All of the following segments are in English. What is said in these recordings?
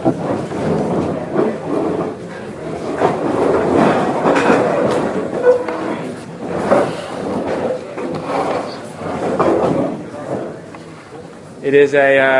It is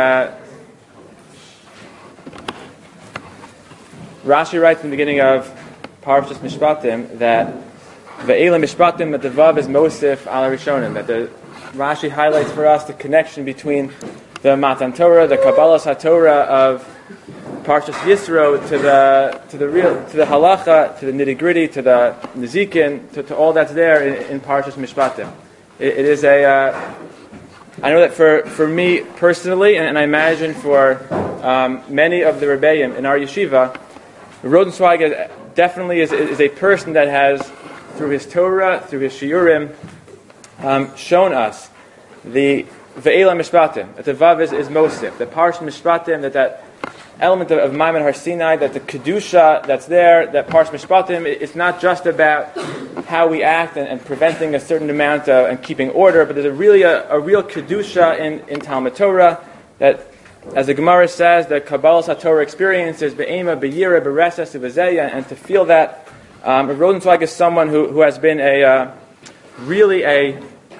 Rashi writes in the beginning of Parshas Mishpatim that Ve'ela Mishpatim, that the Vav is Mosif ala Rishonim, that the Rashi highlights for us the connection between the Matan Torah, the Kabbalas HaTorah of Parshas Yisro to the halacha, to the nitty gritty, to the nizikin, to all that's there in Parshas Mishpatim. It is I know that for me personally, and I imagine for many of the Rebbeim in our yeshiva, Rosenzweig definitely is a person that has, through his Torah, through his shiurim, shown us the Ve'ela Mishpatim, that the Vav is Mosif, the Parshas Mishpatim, that element of Maimon Har Sinai, that the Kedusha that's there, that Parshas Mishpatim, it's not just about how we act and preventing a certain amount and keeping order, but there's a real Kedusha in Talmud Torah, that, as the Gemara says, the Kabbalas HaTorah experience is Be'ema, Be'yira, Be'resas, Be'zeya, and to feel that, Rosenzweig is someone who has been really a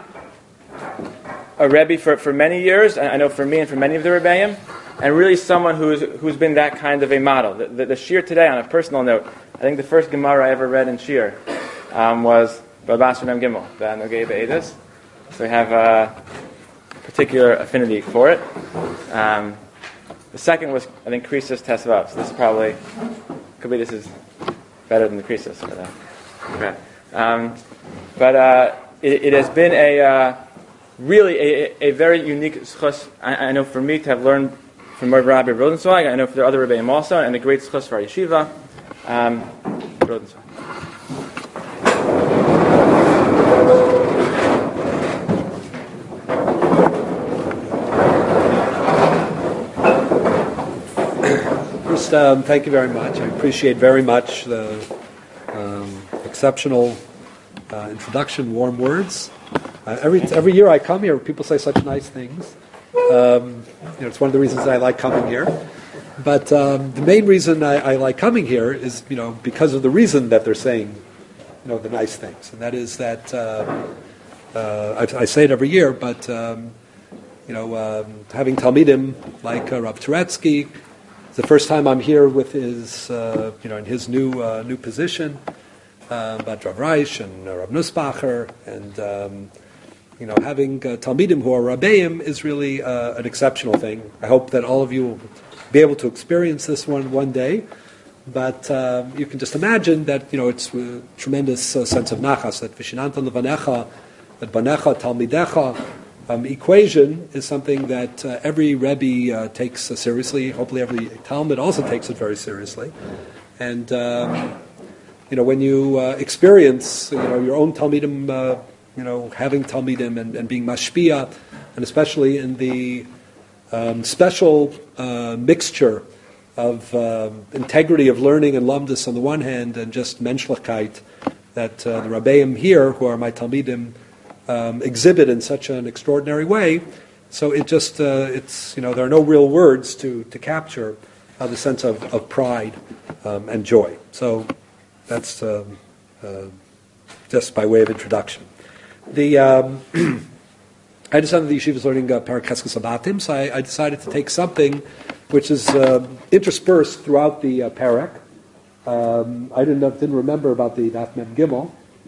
Rebbe for many years, and I know for me and for many of the Rebbeim, and really someone who's been that kind of a model. The Shir today, on a personal note, I think the first Gemara I ever read in Shir was Babas Mem Gimel, the Nogei Be'edus. So we have a particular affinity for it. The second was, I think, Krisus Tesvav. So this is probably, this is better than the Krisus. Okay. But it has been really a very unique schus. I know for me to have learned from Rabbi Rosenzweig, I know for the other Rebbeim also, and a great schus for our yeshiva. Rosenzweig. First, thank you very much. I appreciate very much the exceptional introduction, warm words. Every year I come here, people say such nice things. It's one of the reasons I like coming here. But the main reason I like coming here is, because of the reason that they're saying, the nice things, and that is that I say it every year. But having Talmidim like Rav Turetsky, it's the first time I'm here with his, in his new position. But Rav Reich and Rav Nussbacher, and having Talmidim who are Rabbeim is really an exceptional thing. I hope that all of you will be able to experience this one day. But you can just imagine that it's a tremendous sense of nachas, that Vishinanta Levanecha, that Banecha Talmidecha equation is something that every Rebbe takes seriously. Hopefully every Talmud also takes it very seriously. And when you experience, your own Talmidim, having Talmidim and being mashpia, and especially in the special mixture of integrity of learning and lamdus on the one hand, and just menschlichkeit that the Rabbeim here, who are my Talmidim, exhibit in such an extraordinary way. So it just, there are no real words to capture the sense of pride and joy. So that's just by way of introduction. I decided the yeshiva is learning Parak Cheskes Abatim, so I decided to take something which is interspersed throughout the Parak. I didn't remember about the Daf Mem Gimel.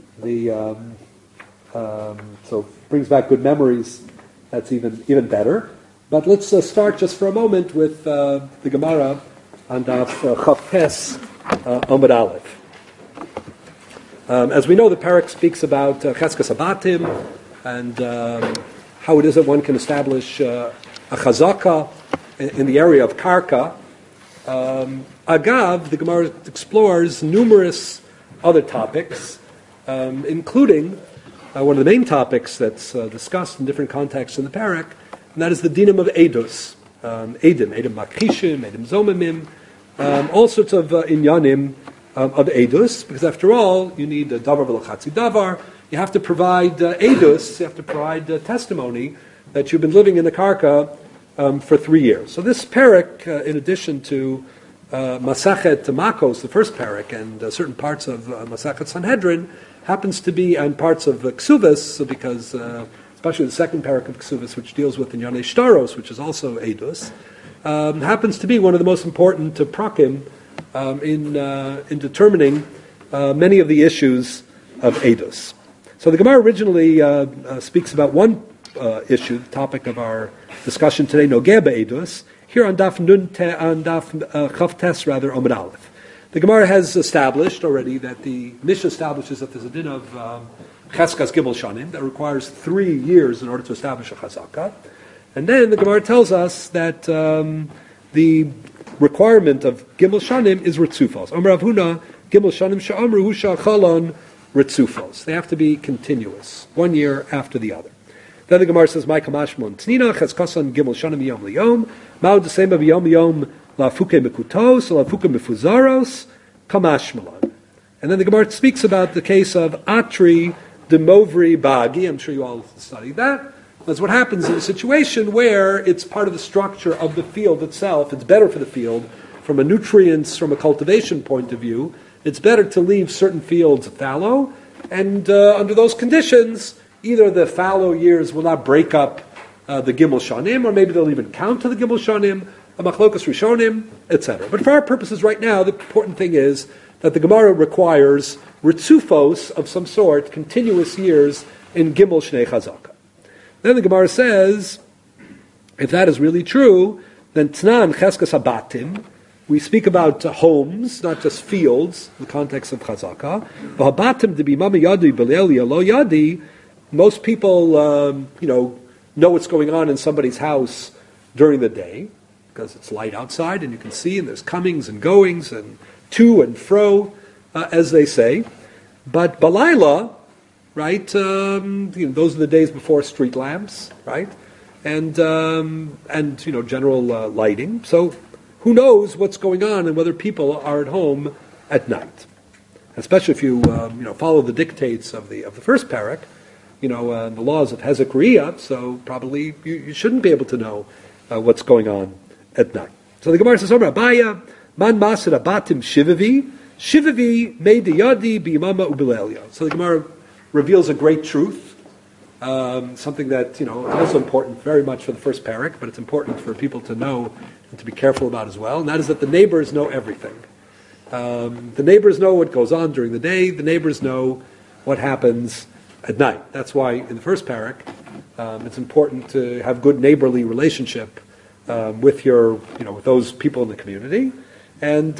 So it brings back good memories. That's even better. But let's start just for a moment with the Gemara on Daf Chaf Tes Amud Aleph. As we know, the Parak speaks about Cheskes Abatim and how it is that one can establish a chazaka in the area of karka. Agav, the Gemara explores numerous other topics, including one of the main topics that's discussed in different contexts in the Parak, and that is the dinim of edus, edim makrishim, edim zomimim, all sorts of inyanim of edus, because after all, you need a davar v'lachatzi davar. You have to provide edus, you have to provide testimony that you've been living in the karka for 3 years. So this parak, in addition to Masachet Makos, the first parak, and certain parts of Masachet Sanhedrin happens to be, and parts of Ksuvas, because especially the second parak of Ksuvas, which deals with Inyane Shtaros, which is also Eidos, happens to be one of the most important prakim in determining many of the issues of Eidos. So the Gemara originally speaks about one issue, the topic of our discussion today, Nogeh Be'edus, here on Daf Chav Tes, Amud Aleph. The Gemara has established already that the Mishnah establishes that there's a din of Cheskas Gimel Shanim that requires 3 years in order to establish a Chazaka. And then the Gemara tells us that the requirement of Gimel Shanim is Ritzufos. Amar Rav Huna, Gimel Shanim Sha'amru Husha Chalon Ritzufos. They have to be continuous, 1 year after the other. Then the Gemara says, "My kamashmon tnina cheskasan gimel shanim yom liyom ma'od desema b'yom yom lafuke mekutos lafuke mefuzaros kamashmalon." And then the Gemara speaks about the case of atri demovri bagi. I'm sure you all studied that. That's what happens in a situation where it's part of the structure of the field itself. It's better for the field from a nutrients, from a cultivation point of view. It's better to leave certain fields fallow, and under those conditions, either the fallow years will not break up the Gimel Shanim, or maybe they'll even count to the Gimel Shanim, a Machlokas Rishonim, etc. But for our purposes right now, the important thing is that the Gemara requires ritzufos of some sort, continuous years in Gimel Shnei Chazaka. Then the Gemara says, if that is really true, then Tnan Cheskas Habatim, we speak about homes, not just fields, in the context of Chazaka. V'habatim debimama yadi b'leil lo yadi. Most people, know what's going on in somebody's house during the day because it's light outside and you can see, and there's comings and goings and to and fro, as they say. But balayla, right? Those are the days before street lamps, right? And general lighting. So who knows what's going on and whether people are at home at night? Especially if you follow the dictates of the first parak. The laws of Hezekiah, so probably you shouldn't be able to know what's going on at night. So the Gemara says, Abaya, man masir abatim shivavi made the yadi b'imama ubilelia. So the Gemara reveals a great truth, something that, is also important very much for the first parak, but it's important for people to know and to be careful about as well, and that is that the neighbors know everything. The neighbors know what goes on during the day, the neighbors know what happens at night. That's why in the first parak, it's important to have good neighborly relationship with with those people in the community, and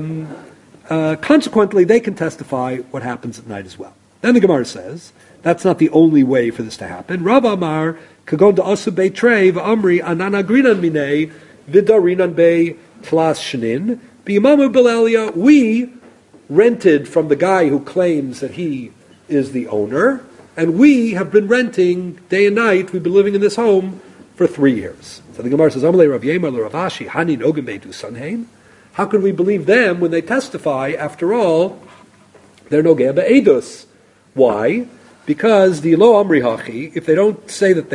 consequently, they can testify what happens at night as well. Then the Gemara says that's not the only way for this to happen. Rav Amar kagon da'asu beitrei v'amri anana grinan minei v'darinan bei tlas shnin b'imamu b'lelia. We rented from the guy who claims that he is the owner. And we have been renting day and night. We've been living in this home for 3 years. So the Gemara says, Amalei Rav Yemar Rav Ashi Hani Nogim Beidu Sanheim. How could we believe them when they testify? After all, they're Nogeh Be'edus. Why? Because the Lo Amri Hachi, if they don't say that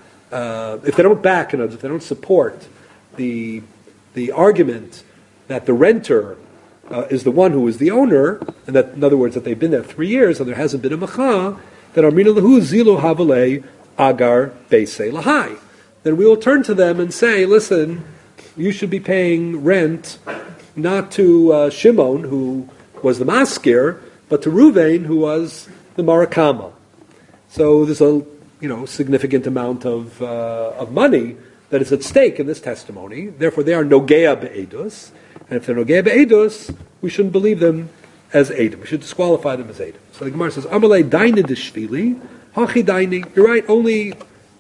if they don't back, if they don't support the argument that the renter is the one who is the owner, and that, in other words, that they've been there 3 years and there hasn't been a macha, then Amrina Lahu Zilu Havale Agar Beise Lahai. Then we will turn to them and say, listen, you should be paying rent not to Shimon, who was the maskir, but to Ruvain, who was the marakama. So there's a significant amount of money that is at stake in this testimony. Therefore, they are Nogea Be'edus. And if they're Nogea Be'edus, we shouldn't believe them as Edom. We should disqualify them as Edom. So the Gemara says, Amalei daini deshvili, hachi daini. You're right, only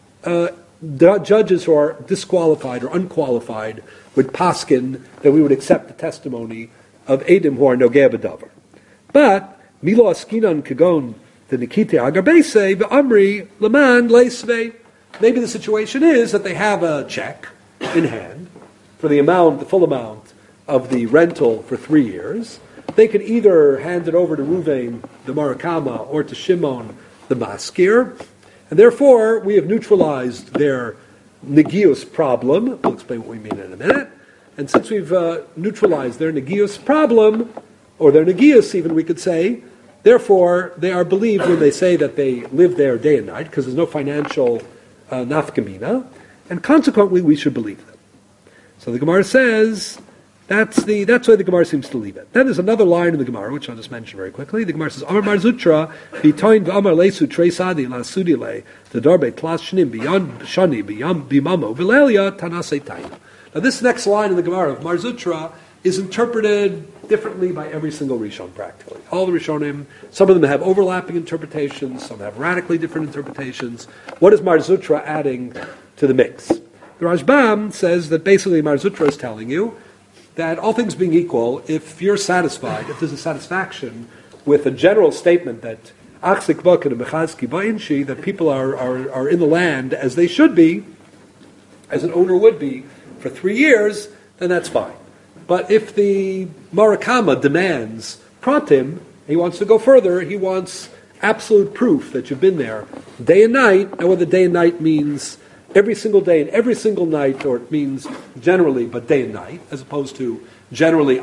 judges who are disqualified or unqualified would paskin that we would accept the testimony of Edom who are Nogea B'davar. But, milo askinan kagon the nikite agarbese v'amri leman leisve. Maybe the situation is that they have a check in hand for the full amount of the rental for 3 years. They could either hand it over to Ruvain, the Marakama, or to Shimon, the Maskir, and therefore we have neutralized their negius problem. We'll explain what we mean in a minute. And since we've neutralized their Negius problem, or their Negius even, we could say, therefore they are believed when they say that they live there day and night, because there's no financial nafkamina, and consequently we should believe them. So the Gemara says, that's why the Gemara seems to leave it. Then there's another line in the Gemara, which I'll just mention very quickly. The Gemara says, Amar Mar Zutra, B'toin v'amar lesu trei sadi la sudi le, the darbe tlas shnim b'yan shani b'mamo v'lelia tanasei taina. Now this next line in the Gemara of Mar Zutra is interpreted differently by every single Rishon practically. All the Rishonim, some of them have overlapping interpretations, some have radically different interpretations. What is Mar Zutra adding to the mix? The Rashbam says that basically Mar Zutra is telling you that all things being equal, if you're satisfied, if there's a satisfaction with a general statement that that people are in the land as they should be, as an owner would be, for 3 years, then that's fine. But if the Marakama demands pratim, he wants to go further, he wants absolute proof that you've been there day and night, and whether day and night means every single day and every single night, or it means generally but day and night, as opposed to generally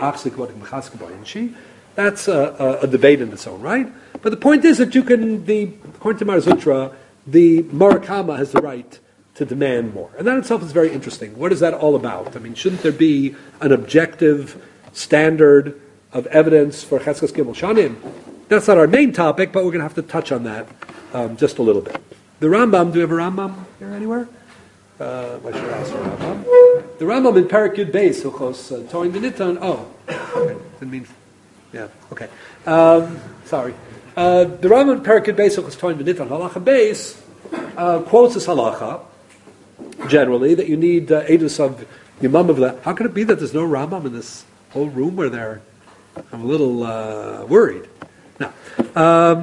that's a debate in its own right. But the point is that you can, according to Mar Zutra, the Marakama has the right to demand more. And that itself is very interesting. What is that all about? I mean, shouldn't there be an objective standard of evidence for Cheskes Gimel Shanim? That's not our main topic, but we're going to have to touch on that just a little bit. The Rambam, do we have a Rambam here anywhere? I should ask the Rambam. The Rambam in Perek Yud Beis, Hilchos Toin V'Nitan. Oh, okay. Didn't mean. Yeah. Okay. Sorry. The Rambam in Perek Yud Beis, Hilchos Toin V'Nitan, Halacha Beis, quotes this halacha generally that you need edus of Yimam of that. How can it be that there's no Rambam in this whole room where they're? I'm a little worried. Now, at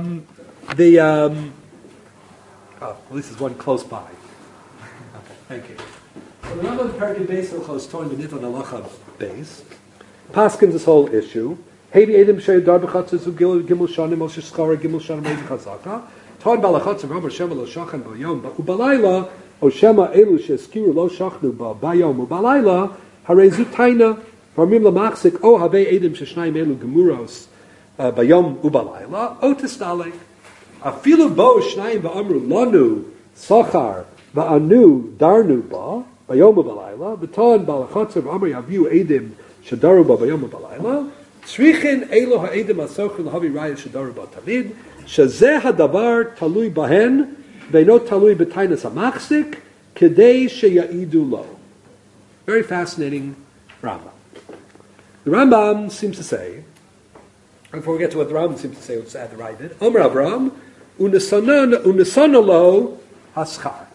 least there's one close by. Okay, thank you. So the Rambam Perek Beis Hilchos Toin V'Nitan Halacha Beis paskins this whole issue. Heidi Edim Sheyadar B'Chatzos Gimel Shanim Moshe Schara Gimel Shanim Edim Chazaka Toin Balachatz Romer Shema Lo Shachan Bayom Ubalayla O Shema Elu Sheskiru Lo Shachnu Ba Bayom Ubalayla Harezu Taina Varmim LaMachzik O Have Edim Sheshnayim Elu Gemuros Bayom Ubalayla O Tistalek Afilu Bo Shnayim Va'amru Lanu Sachar Va'anu Darnu Ba Bayom Ubalayla B'Ton Balachatz Romer Yaviu Edim Shadaru Ba Bayom Ubalayla Tzrichin Elo Ha'edim Asochin L'Havi Raya Shadaru Ba Tamid Shazeh Hadavar Talui Bahen Ve'no Talui B'Tainas HaMachzik Kedei Sheya'idu Lo. Very fascinating Rambam. The Rambam seems to say, before we get to what the Rambam seems to say, let's add the Ravid. Omer Avram Unesana Lo Haschar.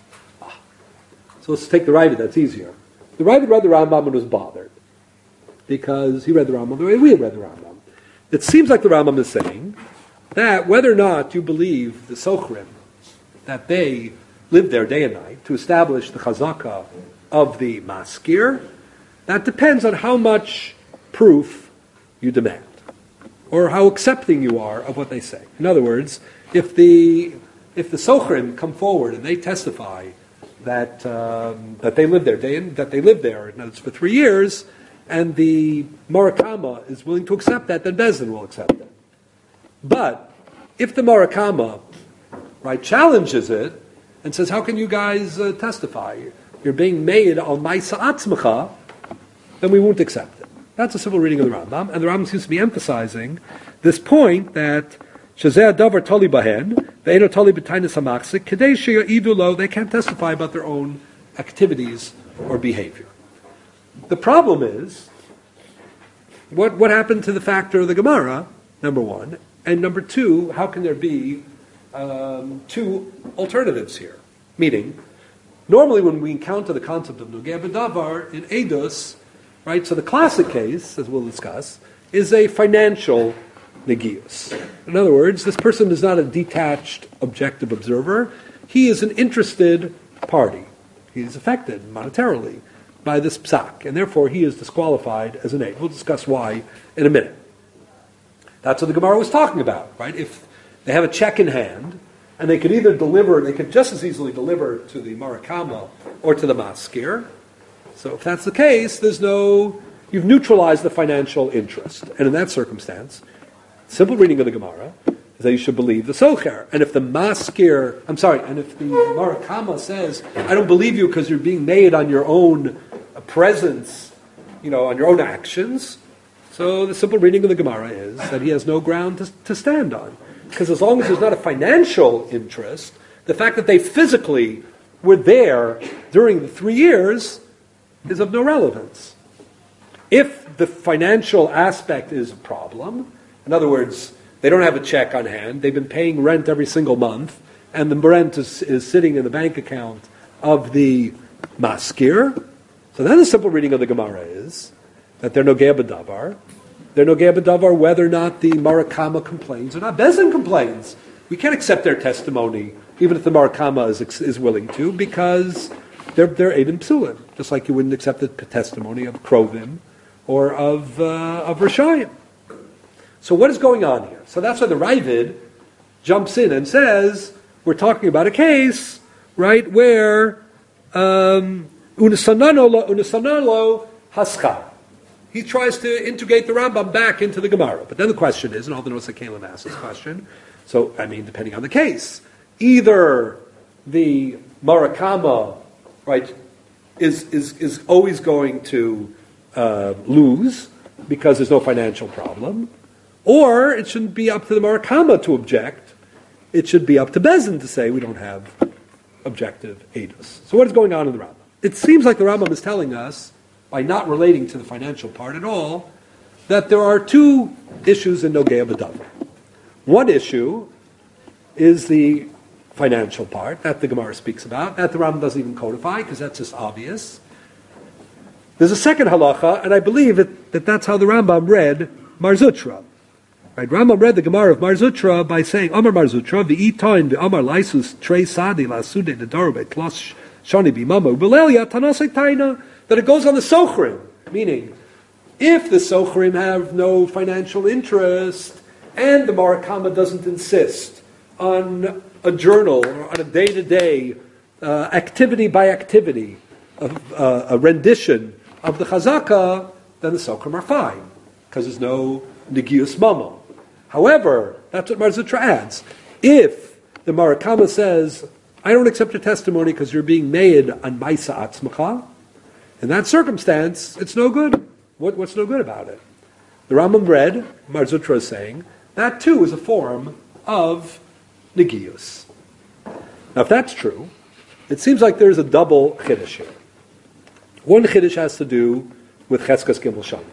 So let's take the Ravid, that's easier. The Ravid read the Rambam and was bothered, because he read the Rambam the way we had read the Rambam. It seems like the Rambam is saying that whether or not you believe the Sochrim, that they lived there day and night to establish the chazaka of the maskir, that depends on how much proof you demand, or how accepting you are of what they say. In other words, if the Sochrim come forward and they testify that they lived there that they lived there, and it's for 3 years, and the Marakama is willing to accept that, then Bezdin will accept it. But if the Marakama challenges it and says, how can you guys testify? You're being made al Maisa Atzmacha, then we won't accept it. That's a simple reading of the Rambam, and the Rambam seems to be emphasizing this point that Shazeh Davar Tali Bahen, Ve'eno Tali B'Tainas HaMachzik, Kedei Sheya'idu Lo, they can't testify about their own activities or behavior. The problem is, what happened to the factor of the Gemara, number one, and number two, how can there be two alternatives here? Meaning, normally when we encounter the concept of Nogeh B'Davar in Eidos, right, so the classic case, as we'll discuss, is a financial negius. In other words, this person is not a detached, objective observer. He is an interested party. He is affected monetarily by this psak, and therefore he is disqualified as an aid. We'll discuss why in a minute. That's what the Gemara was talking about, right? If they have a check in hand, and they could either deliver, they could just as easily deliver to the Marakama or to the Maskir. So if that's the case, you've neutralized the financial interest. And in that circumstance, simple reading of the Gemara is that you should believe the socher. And if the Marakama says, I don't believe you because you're being made on your own presence, on your own actions, so the simple reading of the Gemara is that he has no ground to stand on. Because as long as there's not a financial interest, the fact that they physically were there during the 3 years is of no relevance. If the financial aspect is a problem, in other words, they don't have a check on hand, they've been paying rent every single month, and the rent is sitting in the bank account of the maskir, so then the simple reading of the Gemara is that they're nogea b'davar. They're nogea b'davar whether or not the Marakama complains or not. Bezin complains. We can't accept their testimony, even if the Marakama is willing to, because they're Eidim Psulim, just like you wouldn't accept the testimony of Krovim or of Rishayim. So what is going on here? So that's why the Ravid jumps in and says, we're talking about a case, right, where Unesanalo Haskar. He tries to integrate the Rambam back into the Gemara. But then the question is, and all the notes that Kalim asked this question, so, depending on the case, either the Marakama, right, is always going to lose because there's no financial problem, or it shouldn't be up to the Marakama to object. It should be up to Bezin to say we don't have objective edus. So what is going on in the Rambam? It seems like the Rambam is telling us, by not relating to the financial part at all, that there are two issues in Nogea B'davar. One issue is the financial part, that the Gemara speaks about, that the Rambam doesn't even codify, because that's just obvious. There's a second halacha, and I believe that that's how the Rambam read Mar Zutra. Right? Rambam read the Gemara of Mar Zutra by saying, Amar Mar Zutra, v'itoin v'amar laisus trei sadi la'sude nedaru be'tlos shani b'mamo b'lelia tanasei taina, that it goes on the sochrim, meaning, if the sochrim have no financial interest, and the Marakama doesn't insist on a journal or on a day-to-day, activity by activity, of a rendition of the chazaka, then the sochrim are fine, because there's no negius mamo. However, that's what Mar Zutra adds. If the Marakama says, I don't accept your testimony because you're being made on maisa atzmacha, in that circumstance, it's no good. What's no good about it? The Rambam read, Mar Zutra is saying, that too is a form of negius. Now, if that's true, it seems like there's a double chiddush here. One chiddush has to do with Cheskas Gimel Shanim.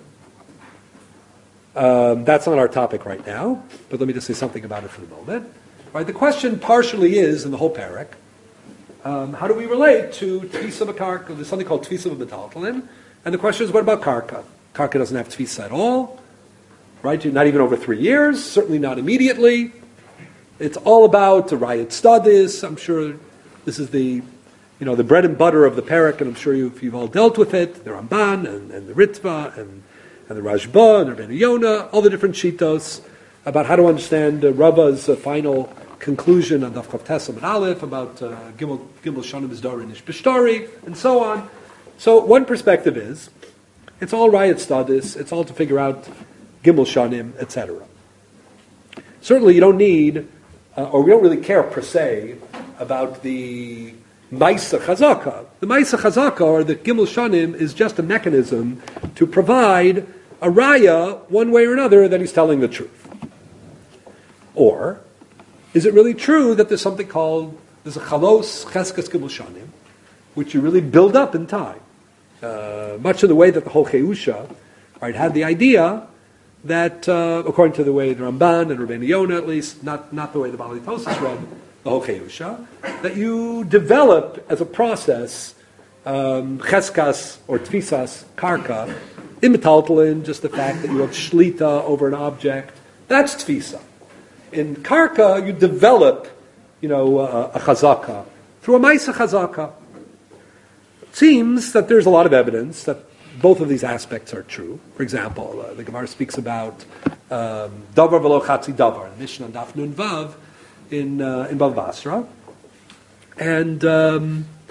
That's not our topic right now, but let me just say something about it for the moment. Right, the question partially is, in the whole parak, how do we relate to Tvisa B'Karka? There's something called Tvisa B'Metaltalin, and the question is, what about Karka? Karka doesn't have Tvisa at all, right? Not even over 3 years, certainly not immediately. It's all about the Riot Stadis. I'm sure this is the bread and butter of the parak, and I'm sure you've all dealt with it. The Ramban and the Ritva and the Rashba and the Rabbeinu Yonah, all the different shitos about how to understand Rava's final conclusion on Daf Chav Tes Amud Aleph about Gimel Shanim Izdari Nish B'Shtari, and so on. So one perspective is, it's all Riot Stadis, it's all to figure out Gimel Shanim, etc. Certainly you don't need, or we don't really care per se, about the Maisa Chazaka. The Maisa Chazaka, or the Gimel Shanim, is just a mechanism to provide a raya, one way or another, that he's telling the truth. Or, is it really true that there's something called, there's a chalos cheskas gimel shanim, which you really build up in time? Much in the way that the whole Cheusha, right, had the idea that, according to the way the Ramban and Rabbeinu Yonah at least, not the way the Baalei Tosas read the whole Cheusha, that you develop as a process cheskas or tfisas karka, imitaltalin, just the fact that you have shlita over an object, that's tfisa. In karka, you develop, a chazaka through a maisa chazaka. It seems that there's a lot of evidence that both of these aspects are true. For example, the Gemara speaks about davar velo chatzi davar, the Mishnah Daf Nun Vav in Bava Basra, and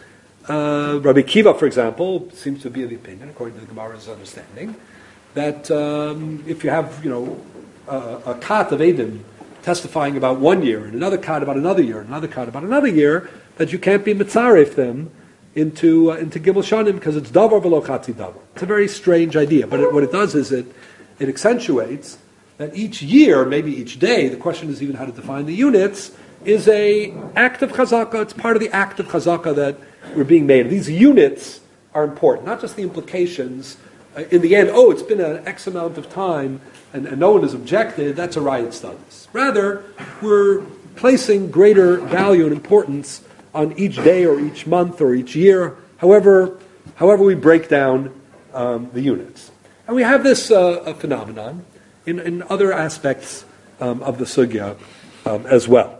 Rabbi Kiva, for example, seems to be of the opinion, according to the Gemara's understanding, that if you have, a kat of Edom testifying about 1 year, and another kat about another year, and another kat about another year, that you can't be mitzaref them into Gimel Shanim because it's davar v'lo chatzi davar. It's a very strange idea, but what it does is it accentuates that each year, maybe each day, the question is even how to define the units, is a act of chazakah. It's part of the act of chazakah that we're being made. These units are important, not just the implications. In the end, it's been an X amount of time and no one has objected, that's a riot status. Rather, we're placing greater value and importance on each day or each month or each year, however we break down the units. And we have this phenomenon in other aspects of the sugya as well.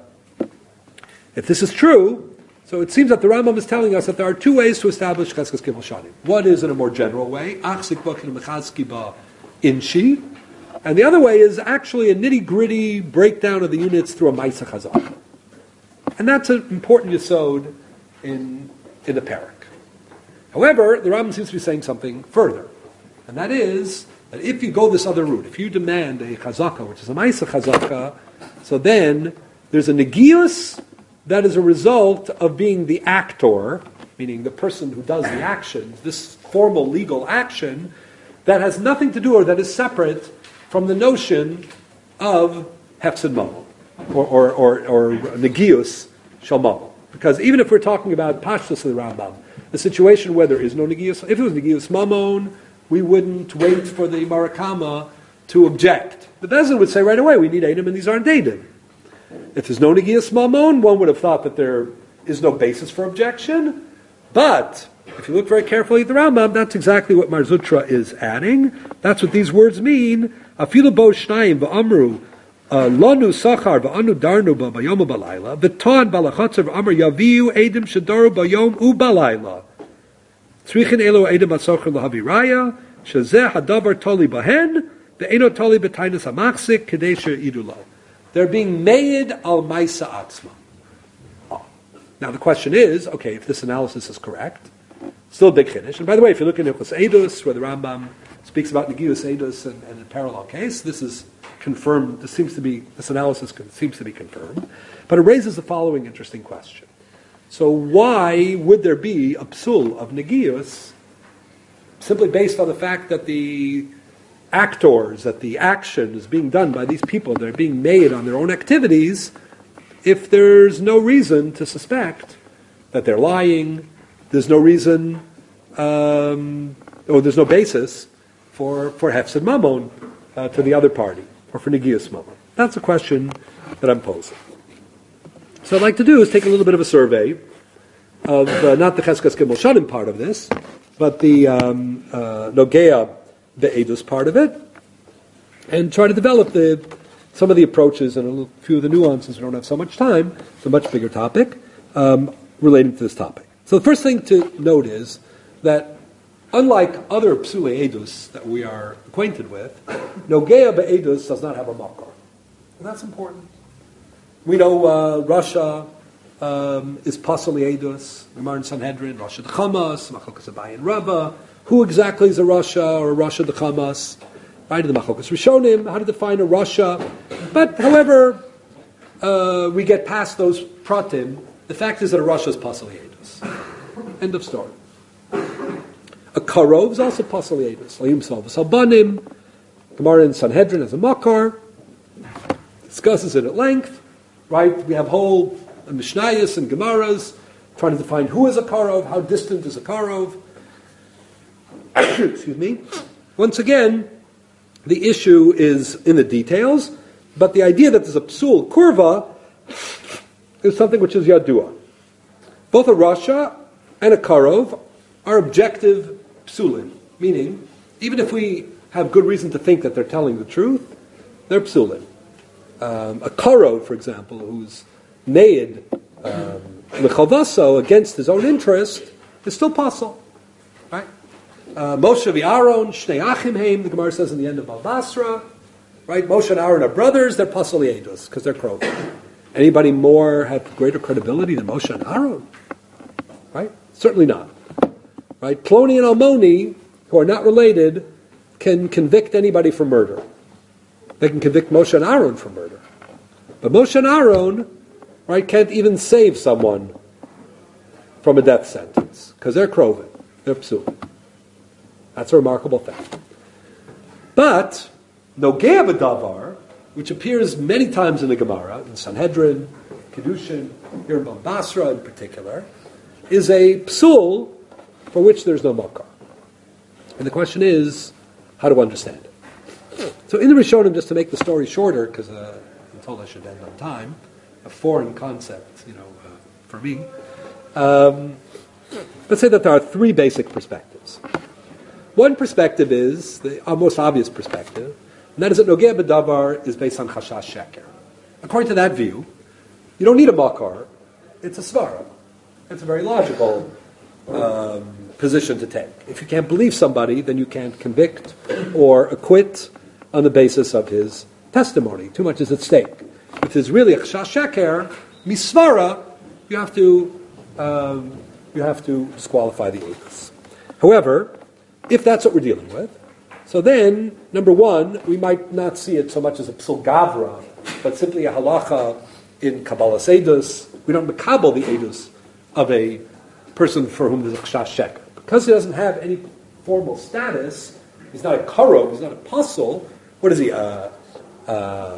If this is true, so it seems that the Rambam is telling us that there are two ways to establish Cheskes Gimel Shanim. One is in a more general way, Achzik Bakin Mechazki Ba Inshi, and the other way is actually a nitty-gritty breakdown of the units through a Maisa Chazak. And that's an important yesod in the parak. However, the Rambam seems to be saying something further, and that is that if you go this other route, if you demand a Chazaka, which is a Maisa Chazaka, so then there's a Negius that is a result of being the actor, meaning the person who does the action, this formal legal action, that has nothing to do or that is separate from the notion of hefsed mamon, or negius shel mamon. Because even if we're talking about pashtus of the Rambam, a situation where there is no negius, if it was negius mamon, we wouldn't wait for the marakama to object. The Bezdin would say right away, we need Edom and these aren't Edom. If there's no negius mamon, one would have thought that there is no basis for objection. But if you look very carefully at the Rambam, that's exactly what Mar Zutra is adding. That's what these words mean. Afilu bo shnayim v'amru lanu sachar v'anu darnu ba bayom u'balayla v'ton balachatzer v'amr yaviu edim shedaru bayom u'balayla tzrichin elo edim asachar lahavi raya shezeh hadavar toli bahen ve'eno toli b'tainus hamachzik kedei she'idu lo. They're being made al maisa atzma. Now the question is, okay, if this analysis is correct, still a big chiddush. And by the way, if you look in Hilchos Eidus, where the Rambam speaks about Negius Eidus and in a parallel case, this is confirmed. This analysis seems to be confirmed. But it raises the following interesting question. So why would there be a psul of Negius simply based on the fact that the actors, that the action is being done by these people, they're being made on their own activities, if there's no reason to suspect that they're lying, there's no reason, or there's no basis for hefsed mamon to the other party, or for negius mamon. That's a question that I'm posing. So what I'd like to do is take a little bit of a survey of not the Cheskes Gimel Shanim part of this, but the Nogea Be'edus part of it, and try to develop some of the approaches and a few of the nuances. We don't have so much time. It's a much bigger topic relating to this topic. So the first thing to note is that unlike other psule edus that we are acquainted with, Nogea Be'edus does not have a makar. And that's important. We know Russia is pasali edus, Gemara in Sanhedrin, Rasha the Chamas, Machlokas Abaye and Rabbah. Who exactly is a Rasha or a Rasha the Chamas? Right, in the Machlokas Rishonim, how to define a Rasha. But, however, we get past those pratim. The fact is that a Rasha is pasali edus. End of story. A Karov is also pasali edus. Layim Salvas Albanim. Gemara in Sanhedrin has a Makar. Discusses it at length. Right, we have whole Mishnayos and Gemaras trying to define who is a Karov, how distant is a Karov. Excuse me. Once again, the issue is in the details, but the idea that there's a psul kurva is something which is yadua. Both a Rasha and a Karov are objective psulim, meaning even if we have good reason to think that they're telling the truth, they're psulim. A Karov, for example, who's made l'chalvaso against his own interest, is still pasul. Right? Moshe v'Aaron, Shnei Achim Heim, the Gemara says in the end of Bal Basra, right? Moshe and Aaron are brothers, they're pasali edus, because they're Karov. Anybody more have greater credibility than Moshe and Aaron? Right? Certainly not. Right? Ploni and Almoni, who are not related, can convict anybody for murder. They can convict Moshe and Aaron for murder. But Moshe and Aaron, right, can't even save someone from a death sentence, because they're krovin, they're psul. That's a remarkable thing. But Nogea B'davar, which appears many times in the Gemara, in Sanhedrin, Kedushin, here in Basra in particular, is a psul for which there's no makar. And the question is, how to understand it. So in the Rishonim, just to make the story shorter, because I'm told I should end on time, a foreign concept, for me, let's say that there are three basic perspectives. One perspective is the most obvious perspective, and that is that Nogea B'davar is based on Chashash Sheker. According to that view, you don't need a makar, it's a svara. It's a very logical position to take. If you can't believe somebody, then you can't convict or acquit on the basis of his testimony. Too much is at stake. If there's really a Chashash Sheker, misvara, you have to disqualify the edus. However, if that's what we're dealing with, so then, number one, we might not see it so much as a psul gavra, but simply a halacha in Kabbalah Sedus. We don't makabel the edus of a person for whom there's a chashash sheker. Because he doesn't have any formal status, he's not a karov, he's not a pasul. What is he? He's not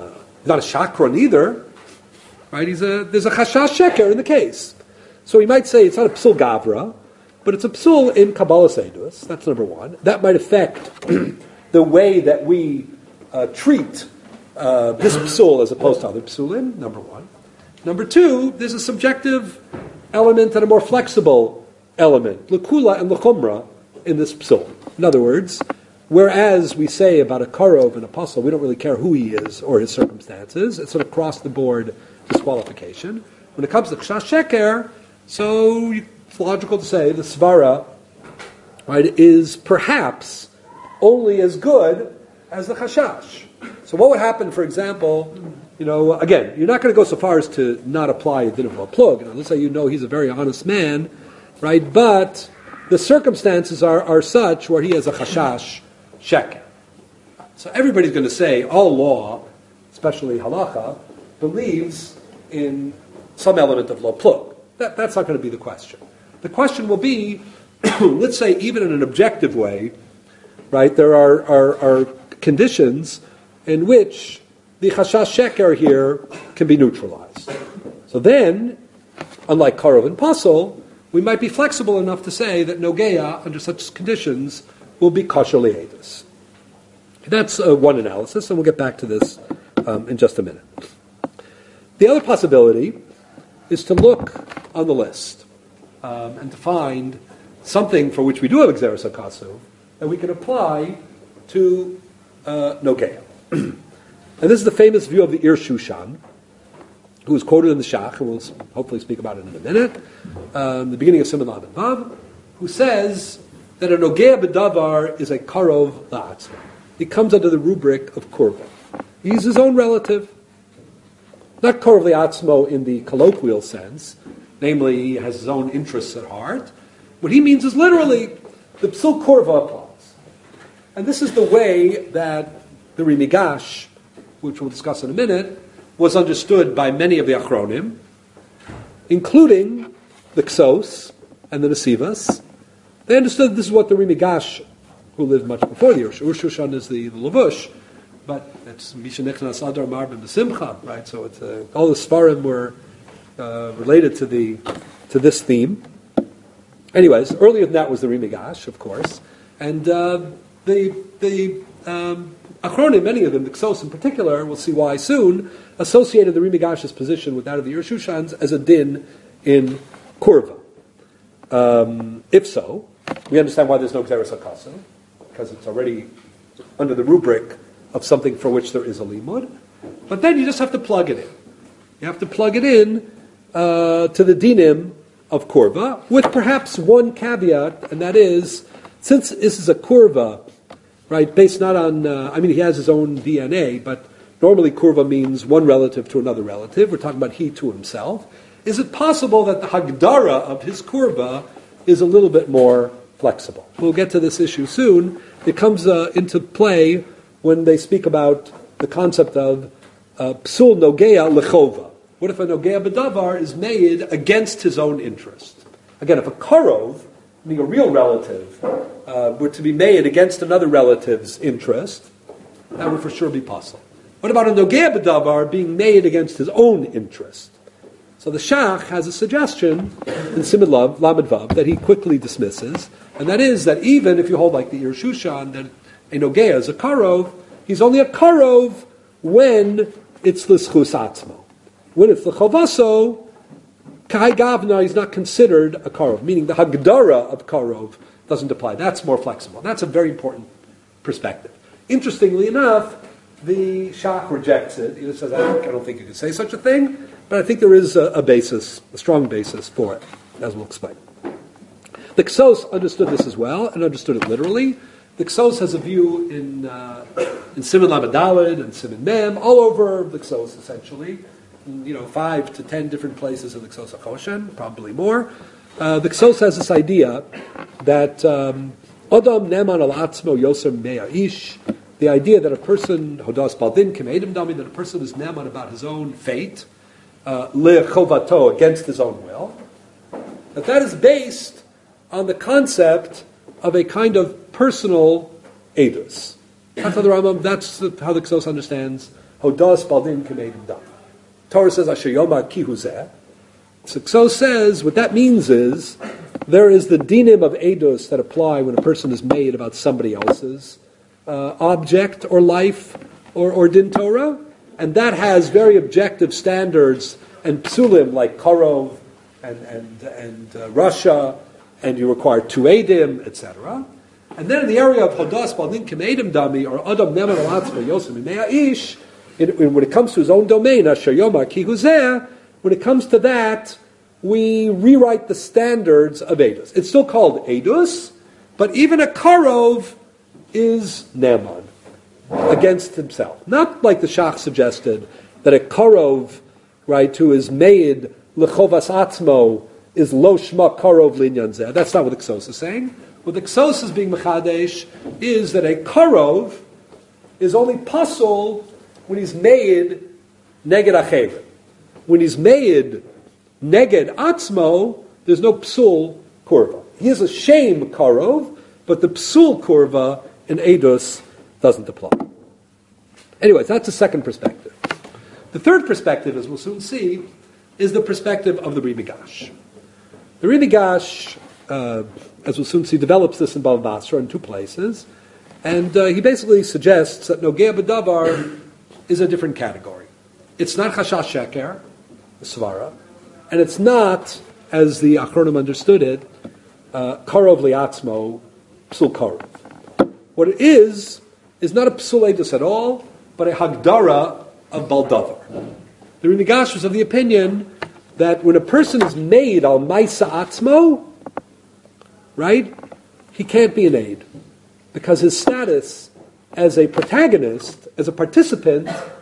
a shakron either. Right? There's a chashash sheker in the case. So we might say it's not a psul gavra, but it's a psul in Kabbalah Sedus. That's number one. That might affect the way that we treat this psul as opposed to other psulim, number one. Number two, there's a subjective element and a more flexible element, l'kula and l'chumra, in this psul. In other words, whereas we say about a karov and a pasul, we don't really care who he is or his circumstances, it's sort of across-the-board disqualification. When it comes to chashash sheker, so it's logical to say the svara, right, is perhaps only as good as the chashash. So what would happen, for example, again, you're not going to go so far as to not apply a din of a plug. Let's say he's a very honest man, right? But the circumstances are such where he has a chashash sheker. So everybody's going to say all law, especially halacha, believes in some element of lo plug. That's not going to be the question. The question will be, let's say, even in an objective way, right? There are conditions in which the chashash sheker here can be neutralized. So then, unlike karov and pasul, we might be flexible enough to say that Nogea, under such conditions, will be kosher li'edus. That's one analysis, and we'll get back to this in just a minute. The other possibility is to look on the list and to find something for which we do have Xeris HaKasuv that we can apply to Nogea. And this is the famous view of the Ir Shushan, who is quoted in the Shach, and we'll hopefully speak about it in a minute, the beginning of Siman Lamed Vav, who says that a Nogea B'davar is a karov la'atzma. He comes under the rubric of kurva. He's his own relative. Not karov li'atzmo in the colloquial sense, namely he has his own interests at heart. What he means is literally the psul kurva applies. And this is the way that the Rimigash, which we'll discuss in a minute, was understood by many of the Achronim, including the Ksos and the Nesivas. They understood this is what the Rimigash, who lived much before the Ur Shushan, is the Lavush, but it's Misha Nechnas Adar Marbim B'Simcha, right? So it's, all the Svarim were related to this theme. Anyways, earlier than that was the Rimigash, of course, and the Achronim, many of them, the Ksos in particular, we'll see why soon, associated the Rimigash's position with that of the Ur Shushan's as a din in Kurva. If so, we understand why there's no Xeris HaKasuv, because it's already under the rubric of something for which there is a limud. But then you just have to plug it in. You have to plug it in to the dinim of Kurva, with perhaps one caveat, and that is, since this is a Kurva, right, based not on, he has his own DNA, but normally kurva means one relative to another relative. We're talking about he to himself. Is it possible that the hagdara of his kurva is a little bit more flexible. We'll get to this issue soon. It comes into play when they speak about the concept of psul nogea lechova. What if a nogea b'davar is made against his own interest? Again, if a karov, meaning a real relative, were to be made against another relative's interest, that would for sure be possible. What about a nogea b'davar being made against his own interest? So the Shach has a suggestion in Siman Lamed Vav that he quickly dismisses, and that is that even if you hold like the Ir Shushan, that a nogea is a karov, he's only a karov when it's l'schus atzmo. When it's l'chovaso, kai gavna, he's not considered a karov, meaning the hagdara of karov doesn't apply. That's more flexible. That's a very important perspective. Interestingly enough, the Shach rejects it. He says, I don't think you can say such a thing, but I think there is a basis, a strong basis for it, as we'll explain. The Ksos understood this as well, and understood it literally. The Ksos has a view in Siman Lamed Daled and Siman Mem, all over the Ksos, essentially. 5 to 10 different places in the Ksos HaChoshen, probably more. The Ksos has this idea that Adam Neman al Atzmo Yoser Mea Ish, the idea that a person, Hodas Baldin Kemedim Dami, that a person is Neman about his own fate, Le Chovato, against his own will, that is based on the concept of a kind of personal edus. That's how the Rambam, that's how the Ksos understands Hodas Baldin Kemedim Dami. Torah says, Asher Yoma Ki Huzeh. So Ksos says, what that means is, there is the dinim of edus that apply when a person is made about somebody else's object or life or din Torah, and that has very objective standards and psulim like karov and Russia, and you require two edim, etc. And then in the area of hodas balin kemedim dami or adam neman alatzma yosem imea ish, when it comes to his own domain, asher yomar ki huzeh, when it comes to that, we rewrite the standards of edus. It's still called edus, but even a karov is neman against himself. Not like the Shach suggested, that a karov, right, who is made lechovas atzmo, is lo shma karov linyan zeh. That's not what the Ksos is saying. What the Ksos is being mechadesh is that a karov is only pasul when he's made neged acherim. When he's made neged atzmo, there's no psul kurva. He is a shame karov, but the psul kurva in edus doesn't apply. Anyways, that's the second perspective. The third perspective, as we'll soon see, is the perspective of the Ri Migash. The Ri Migash, as we'll soon see, develops this in Bava Basra in two places, and he basically suggests that Nogea B'Davar is a different category. It's not Chashash Sheker, the Svara, and it's not, as the Achronim understood it, Karov Liatzmo, Psul Karov. What it is not a Psul Edus at all, but a Hagdara of Baldavar. The Ri Migash was of the opinion that when a person is made al Maisa Atzmo, right, he can't be an aid, because his status as a protagonist, as a participant,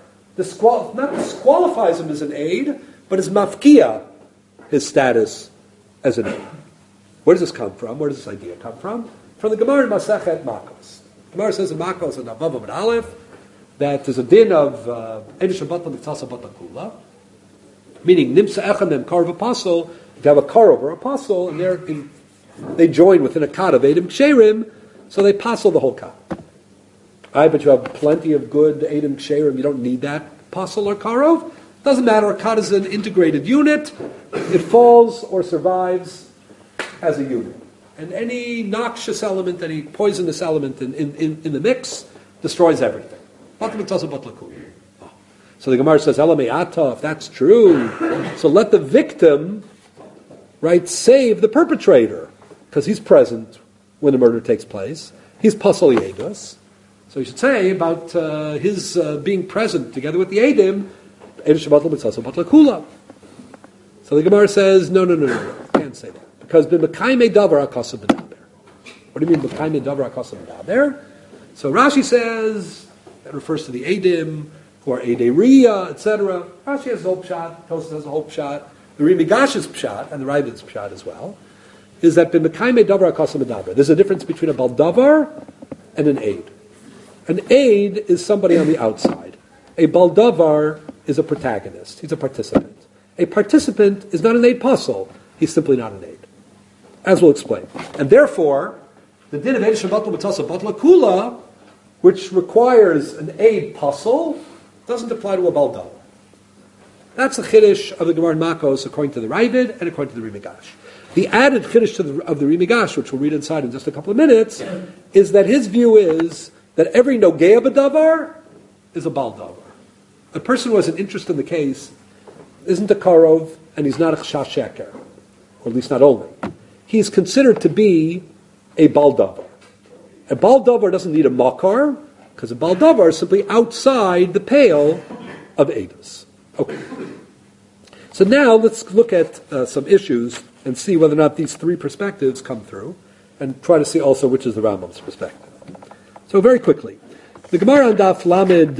not disqualifies him as an aid, but is mafkia his status as an aid. Where does this come from? Where does this idea come from? From the Gemara in Masechet Makos. The Gemara says in Makos and Avav and Aleph that there's a din of Edish Abatla Mitzasa Batla Kula, meaning Nimsa Echamem Karv Apostle. If you have a Karv or apostle, and they join within a Kad of Edim Ksherim, so they passel the whole Kad. But you have plenty of good Edim Ksherim, you don't need that apostle or Karov. Doesn't matter, a Kad is an integrated unit. It falls or survives as a unit. And any noxious element, any poisonous element in the mix destroys everything. So the Gemara says, if that's true, so let the victim, right, save the perpetrator, because he's present when the murder takes place. He's pasal yedus. So you should say about his being present together with the Edim, so the Gemara says, no, can't say that. Because b'mekayme davar akasa b'daber. What do you mean b'mekayme davar akasa b'daber? So Rashi says, that refers to the Edim, or Ederiya, etc. Rashi has a whole pshat, Tosfos has a whole pshat, the Ri Migash's pshat, and the Ravid's pshat as well, is that b'mekayme davar akasa medaber. There's a difference between a baldavar and an aid. An aid is somebody on the outside. A baldavar is a protagonist. He's a participant. A participant is not an aid puzzle. He's simply not an aid. As we'll explain. And therefore, the din of aid shabbat l'matasa batla kula, which requires an aid puzzle, doesn't apply to a baldavar. That's the chiddush of the Gemara in Makos according to the Ravid and according to the Rimigash. The added chiddush of the Rimigash, which we'll read inside in just a couple of minutes, is that his view is that every nogea b'davar is a baldavar. A person who has an interest in the case isn't a karov and he's not a chashash sheker, or at least not only. He's considered to be a baldavar. A baldavar doesn't need a makar because a baldavar is simply outside the pale of edus. Okay. So now let's look at some issues and see whether or not these three perspectives come through, and try to see also which is the Rambam's perspective. So very quickly, the Gemara on Daf Lamed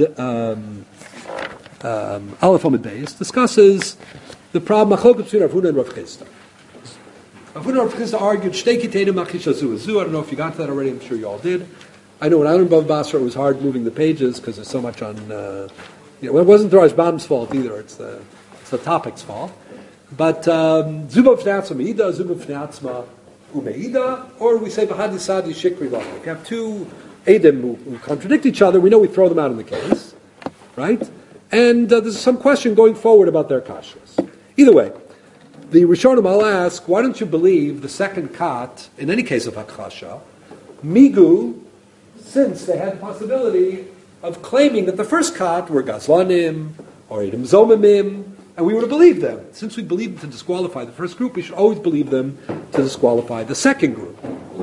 Aleph Amud Beis discusses the problem machloket between Rav Huna and Rav Chisda. Rav Huna and Rav Chisda argued shtei kiteinim machisha zu. I don't know if you got to that already. I'm sure you all did. I know when I learned Bava Basra, it was hard moving the pages because there's so much on. It wasn't the Rashbam's fault either. It's the topic's fault. But Zuba Fnatzma Meida, Zuba Fnatzma Umeida, or we say Bahadi Sadi Shikri Lach. We have two Edim who contradict each other. We know we throw them out in the case, right? And there's some question going forward about their kashas. Either way, the Rishonim will ask, why don't you believe the second kat, in any case of Hakasha, Migu, since they had the possibility of claiming that the first kat were Gazlanim or Edim Zomimim, and we would have believed them. Since we believed them to disqualify the first group, we should always believe them to disqualify the second group.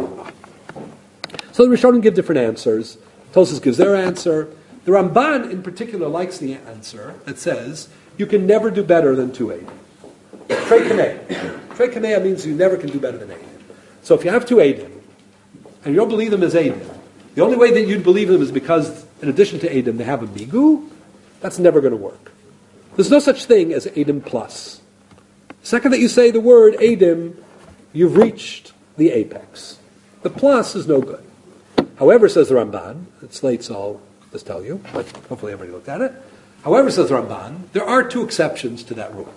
So the Rishonim give different answers. Tosfos gives their answer. The Ramban, in particular, likes the answer that says, you can never do better than 2 Eidim. Trei Kamei. Trei Kamei means you never can do better than Eidim. So if you have 2 Eidim, and you don't believe them as Eidim, the only way that you'd believe them is because, in addition to Eidim, they have a Migu, that's never going to work. There's no such thing as Eidim plus. The second that you say the word Eidim, you've reached the apex. The plus is no good. However, says the Ramban, it's late, so I'll just tell you, but hopefully everybody looked at it. However, says the Ramban, there are 2 exceptions to that rule.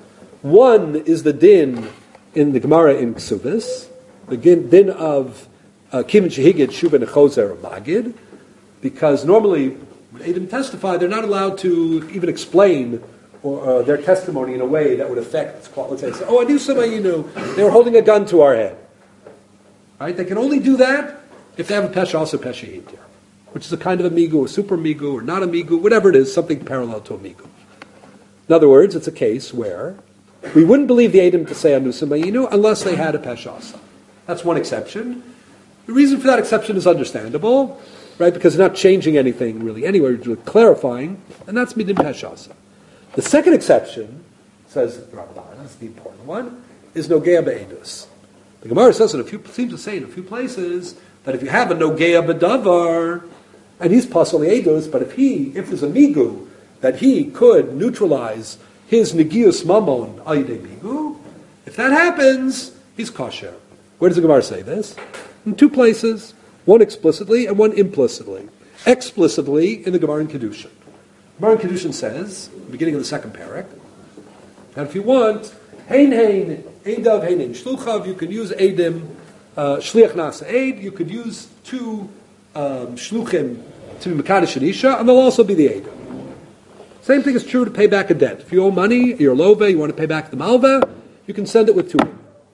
One is the din in the Gemara in Ksubis, the din of Kivin Shehigid, Shubin Chozer, or Magid, because normally when Eidim testify, they're not allowed to even explain their testimony in a way that would affect, let's say, I knew somebody you knew, they were holding a gun to our head. Right? They can only do that if they have a Pesha, also Pesha Yitir, which is a kind of a Migu, a super Migu, or not a Migu, whatever it is, something parallel to a Migu. In other words, it's a case where we wouldn't believe the Eidim to say Anu Samayinu unless they had a Pesha. That's one exception. The reason for that exception is understandable, right? Because they're not changing anything really anywhere, they're clarifying, and that's Midim Pesha. The second exception, says Ramban, that's the important one, is Nogea Be'edus. The Gemara says seems to say in a few places that if you have a Nogea B'davar, and he's possibly Edus, but if there's a Migu, that he could neutralize his Negius Mamon Ayde Migu, if that happens, he's kosher. Where does the Gemara say this? In 2 places, one explicitly and one implicitly. Explicitly in the Gemara in Kedushin. Gemara in Kedushin says, beginning of the second parak, that if you want, Hein Hein, Eidav Hein Hein Shluchav, you can use Eidim, Shliach Nasa Eid, you could use 2 Shluchim to be Mekadosh and Isha, and they'll also be the Eidim. Same thing is true to pay back a debt. If you owe money, you're Lova, you want to pay back the Malva, you can send it with 2.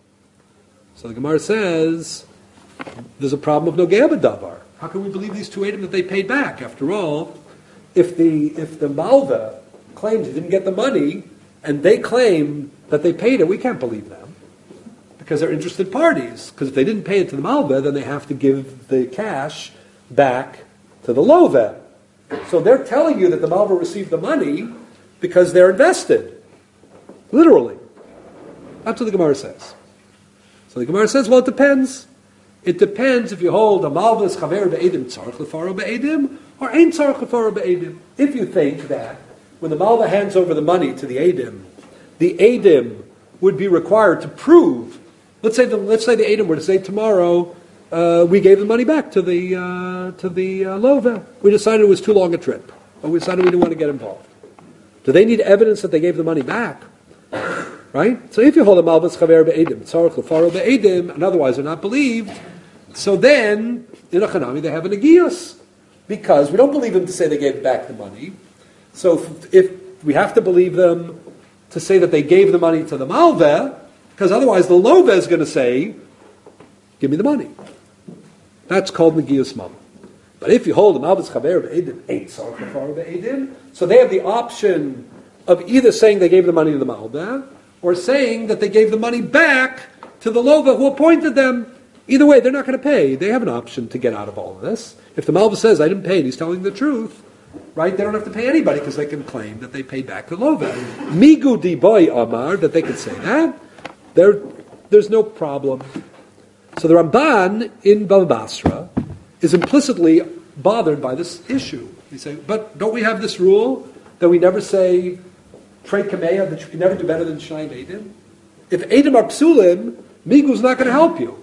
So the Gemara says, there's a problem of Nogea B'davar. How can we believe these 2 Eidim that they paid back? After all, if the Malva claims they didn't get the money, and they claim that they paid it, we can't believe them. Because they're interested parties. Because if they didn't pay it to the Malva, then they have to give the cash back to the Lova. So they're telling you that the Malva received the money because they're invested. Literally. That's what the Gemara says. So the Gemara says, well, it depends. It depends if you hold a Malva's Chaver Be'edim Tzarech L'Faro Be'edim or Ein Tzarech L'Faro Be'edim. If you think that when the Malva hands over the money to the Eidim would be required to prove Let's say the Edom were to say tomorrow, we gave the money back to the Lova. We decided it was too long a trip, or we decided we didn't want to get involved. Do they need evidence that they gave the money back? Right? So if you hold a malvus chaver be'edim, tzarich lefaro be'edim, and otherwise they're not believed, so then in a chanami they have an agios, because we don't believe them to say they gave back the money. So if we have to believe them to say that they gave the money to the malveh, because otherwise the Lova is going to say, give me the money. That's called Negius Mama. But if you hold the Malvus Chaver Be'edim, Ein Tzarich Lefaro Be'edim, so they have the option of either saying they gave the money to the Malveh, or saying that they gave the money back to the Lova who appointed them. Either way, they're not going to pay. They have an option to get out of all of this. If the Malveh says, I didn't pay, and he's telling the truth, right, they don't have to pay anybody because they can claim that they paid back the Lova. Migu di boy Amar, that they could say that. There's no problem. So the Ramban in Bava Basra is implicitly bothered by this issue. He say, but don't we have this rule that we never say Trei Kameya, that you can never do better than Shnai Eidim? If Eidim are psulim, Migu's not going to help you.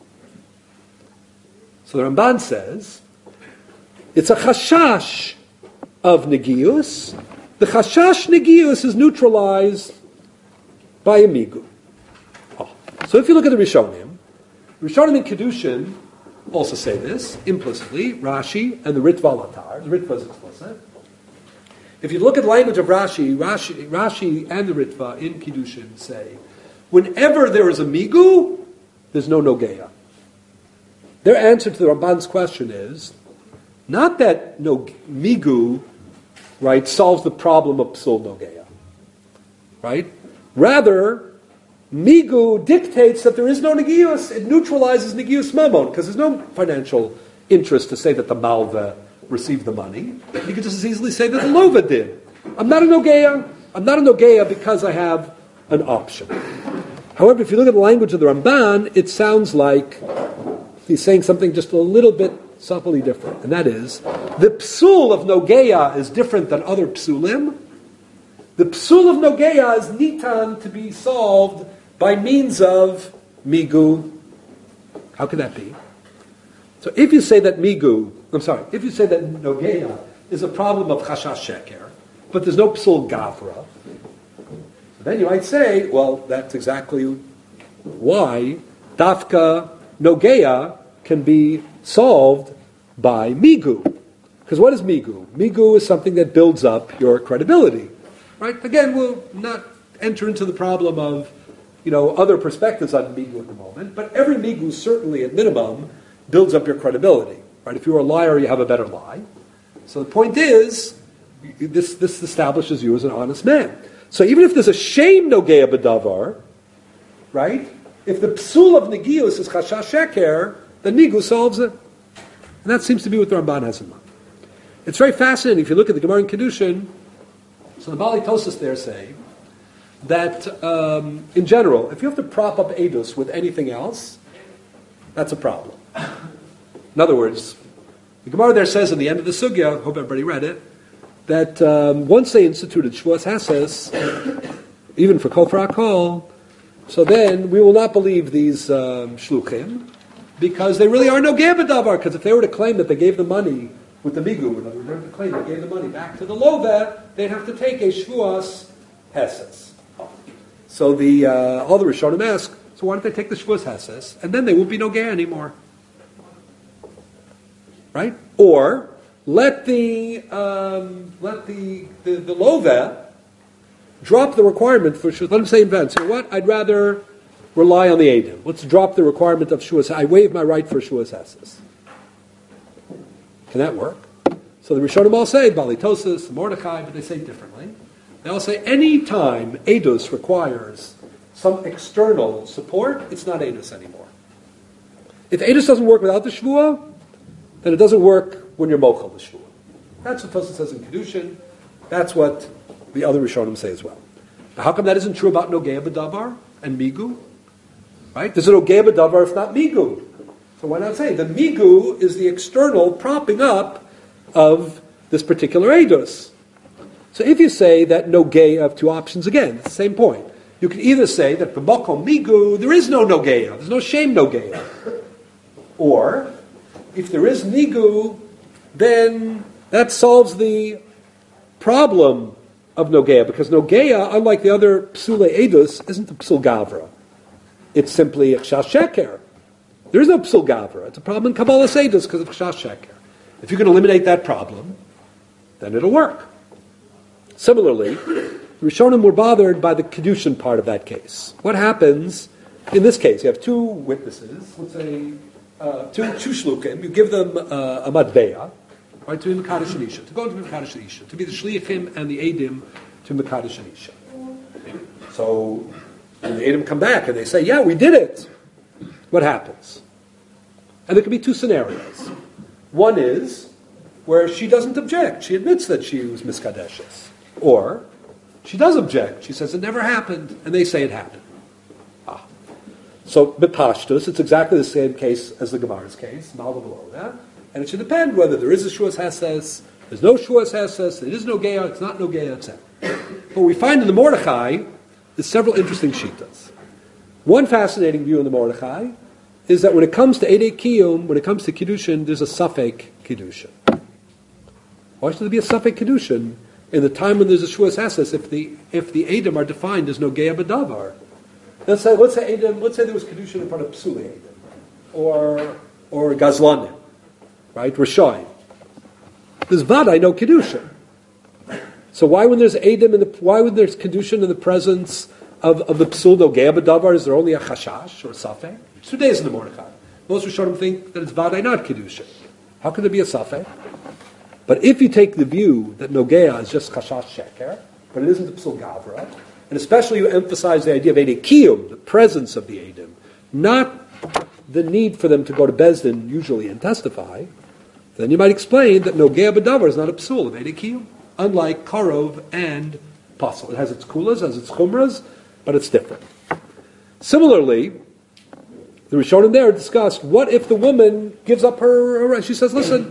So the Ramban says, it's a chashash of Negius. The chashash Negius is neutralized by a Migu. So if you look at the Rishonim in Kedushin also say this implicitly, Rashi and the Ritva Latar. The Ritva is explicit. If you look at the language of Rashi and the Ritva in Kedushin say, whenever there is a Migu, there's no Nogeya. Their answer to the Ramban's question is, not that no Migu, right, solves the problem of Psul Nogeya. Right? Rather, Migu dictates that there is no Negius. It neutralizes Negius Mammon, because there's no financial interest to say that the Malveh received the money. You could just as easily say that the Lova did. I'm not a Nogeya. I'm not a Nogeya because I have an option. However, if you look at the language of the Ramban, it sounds like he's saying something just a little bit subtly different. And that is, the Psul of Nogeya is different than other Psulim. The Psul of Nogeya is nitan to be solved by means of Migu. How could that be? So if you say that if you say that Nogeya is a problem of Chashash Sheker, but there's no Psul Gavra, then you might say, well, that's exactly why Dafka Nogeya can be solved by Migu. Because what is Migu? Migu is something that builds up your credibility. Right? Again, we'll not enter into the problem of, other perspectives on Migu at the moment, but every Migu certainly, at minimum, builds up your credibility. Right? If you're a liar, you have a better lie. So the point is, this establishes you as an honest man. So even if there's a shame Nogeya B'davar, right? If the psul of Negius is Chashash Sheker, then Migu solves it. And that seems to be what the Ramban has in mind. It's very fascinating. If you look at the Gemara in Kedushin, so the Bali Tosas there say that, in general, if you have to prop up Eidos with anything else, that's a problem. In other words, the Gemara there says at the end of the Sugya, I hope everybody read it, that once they instituted Shavuos Hases, even for Kol for Hakol, so then we will not believe these Shluchim, because they really are no B'davar, because if they were to claim that they gave the money with the Migu, in other words, they were to claim they gave the money back to the Lova, they'd have to take a Shavuos Hases. So all the Rishonim ask, so why don't they take the Shavuos Hases, and then they won't be no Gea anymore? Right? Or let the Lova drop the requirement for Shavuos. Let him say in advance, you know what? I'd rather rely on the Eidim. Let's drop the requirement of Shavuos. I waive my right for Shavuos Hases. Can that work? So the Rishonim all say, Bali Tosas, Mordechai, but they say differently. They all say any time Eidos requires some external support, it's not Eidos anymore. If Eidos doesn't work without the Shvuah, then it doesn't work when you're Mochel the Shvuah. That's what Tosas says in Kedushin. That's what the other Rishonim say as well. Now, how come that isn't true about Nogeya B'davar and Migu? Right? There's a Nogeya B'davar if not Migu. So why not say the Migu is the external propping up of this particular Eidos? So if you say that Nogeya, of two options again, it's the same point. You can either say that b'makom migu, there is no nogeya, there's no shame nogeya. Or, if there is nigu, then that solves the problem of nogeya, because nogeya, unlike the other psule edus, isn't a psul gavra. It's simply a kshash sheker. There is no psul gavra. It's a problem in Kabbalah edus because of kshash sheker. If you can eliminate that problem, then it'll work. Similarly, the Rishonim were bothered by the Kedushin part of that case. What happens in this case? You have two witnesses, let's say two shlukim, you give them a matbeya, right, to be Mekadosh and Isha, to go to be Mekadosh and Isha, to be the shliachim and the edim to Mekadosh and Isha. So when the edim come back and they say, yeah, we did it, what happens? And there can be two scenarios. One is where she doesn't object. She admits that she was miskadeshes. Or she does object. She says it never happened, and they say it happened. So, b'pashtus, it's exactly the same case as the Gemara's case, and it should depend whether there is a shuas heses, there's no shuas heses, there is no geya, it's not no geya, etc. What we find in the Mordechai is several interesting shitas. One fascinating view in the Mordechai is that when it comes to Eidei Kiyum, when it comes to Kiddushin, there's a Safek Kiddushin. Why should there be a Safek Kiddushin in the time when there's a shuas heses if the Edom are defined as no geya b'davar? Let's say there was Kedushin in front of Psuli Edom, or Gazlanim, right, Rishayim. There's Vadai, no Kedushin. So why when there's Edom why when there's Kedushin in the presence of the Psul no geya b'davar, is there only a Chashash or a Safek? It's 2 days in the Mordechai. Most Rishonim think that it's Vadai, not Kedushin. How could there be a Safek? But if you take the view that Nogeya is just Chashash Sheker, but it isn't the Psul Gavra, and especially you emphasize the idea of Eidei Kiyum, the presence of the Eidim, not the need for them to go to Bezdin usually and testify, then you might explain that Nogeya B'davar is not a Psul of Eidei Kiyum, unlike Karov and Pasal. It has its kulas, has its chumras, but it's different. Similarly, the Rishonim there discussed, what if the woman gives up her she says, listen,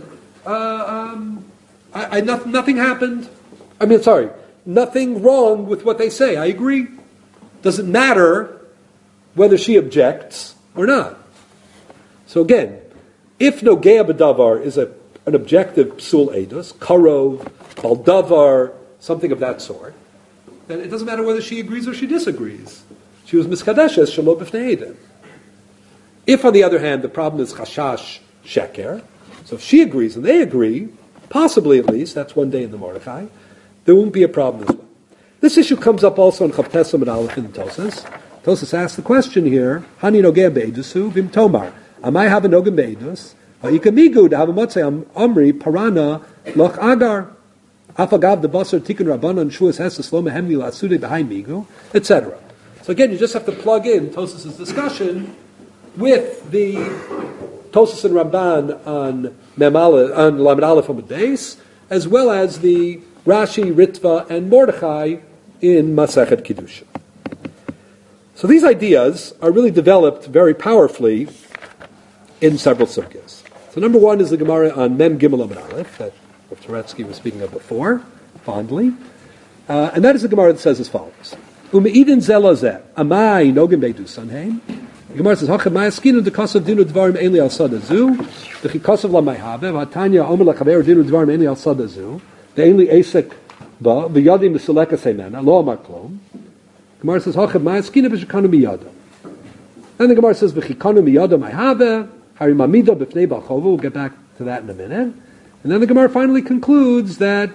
nothing happened. Nothing wrong with what they say. I agree. Doesn't matter whether she objects or not. So again, if Nogeya B'davar is an objective psul edus, karov, baldavar, something of that sort, then it doesn't matter whether she agrees or she disagrees. She was miskadeshes shelo b'fnei edim. If, on the other hand, the problem is chashash sheker, so if she agrees and they agree, possibly at least, that's 1 day in the Mordechai, there won't be a problem as well. This issue comes up also in Chavtesam and Aleph in Tosas. Tosas asks the question here, Hani nogea be'edusu vim tomar, amai have a nogem be'edus, ha'ikamigu to have a motzei amri parana loch agar, afagav the basar tikkun rabbanon shuas hesas lo mehemni la'asude behind migu, etc. So again, you just have to plug in Tosas' discussion with the Tosas and Ramban on Lamed Aleph Amud Beis, as well as the Rashi, Ritva, and Mordechai in Masechet Kiddushin. So these ideas are really developed very powerfully in several sugyas. So number one is the Gemara on Mem Gimel Amud Aleph that Turetsky was speaking of before, fondly. And that is the Gemara that says as follows. Umeidin zelazeh, amai nogim beidu sanheim. The Gemara says, "Hachem ma'askinu dekasav dinu dvarim eli al sadazu, dechikasav la ma'habe, v'atanya omer lachaver dinu dvarim eli al sadazu, ve'eli esek ba, v'yadim v'seleka seimena, lo amar klom." Gemara says, "Hachem ma'askinu v'shekanu miyada." Then the Gemara says, "V'chikanu miyada ma'habe, hari mamida b'fnei b'chovu." We'll get back to that in a minute. And then the Gemara finally concludes that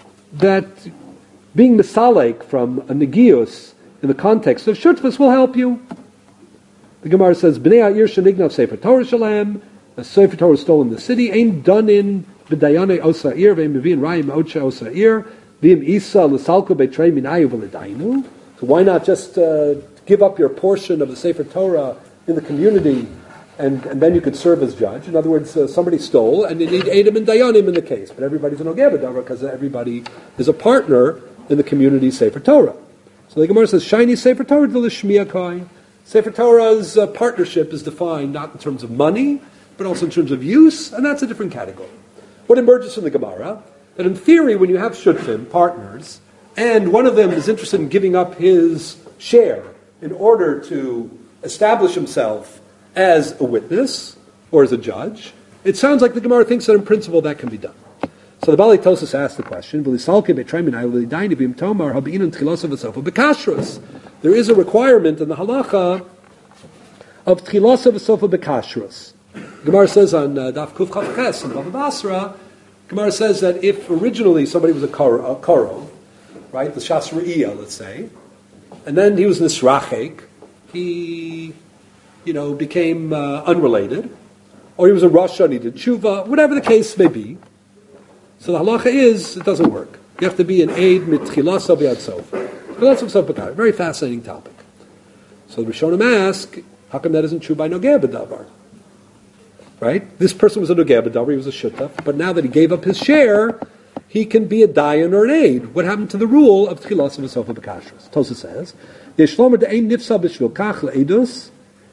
being misalek from a negius in the context of shutfus will help you. The Gemara says, "Bnei ha'ir shenignav sefer Torah shalem." The sefer Torah is stolen in the city. Ain't done in b'dayane osa'ir ve'im mevin rayim ocha osa'ir v'im isa l'salko betrei minayu v'ledainu. So why not just give up your portion of the sefer Torah in the community, and then you could serve as judge? In other words, somebody stole, and you need Edom and Dayanim in the case, but everybody's an Ogeh B'davar because everybody is a partner in the community sefer Torah. So the Gemara says, "Shiny sefer Torah to the Shmiya Kohen." Sefer Torah's partnership is defined not in terms of money, but also in terms of use, and that's a different category. What emerges from the Gemara, that in theory, when you have shutfim, partners, and one of them is interested in giving up his share in order to establish himself as a witness or as a judge, it sounds like the Gemara thinks that in principle that can be done. So the Bali Tosas asked the question, there is a requirement in the halacha of tchilasa v'sofa bekashrus. Gemara says on Daf Kuf Chav Ches in Bava Basra, Gemara says that if originally somebody was a karov, right, the Shas Re'iyah, let's say, and then he was nisrachek, he, became unrelated, or he was a Rasha and he did tshuva, whatever the case may be. So the halacha is, it doesn't work. You have to be an aid mitchilasa v'ad sofa. Very fascinating topic. So the Rishonim ask, how come that isn't true by Nogea B'davar? Right? This person was a Nogea B'davar, he was a shutaf, but now that he gave up his share, he can be a dayan or an aid. What happened to the rule of tchilas v'sofa b'kashrus? Tosa says, Yeshlomer de'ein nifsa b'shvil kach le'edus.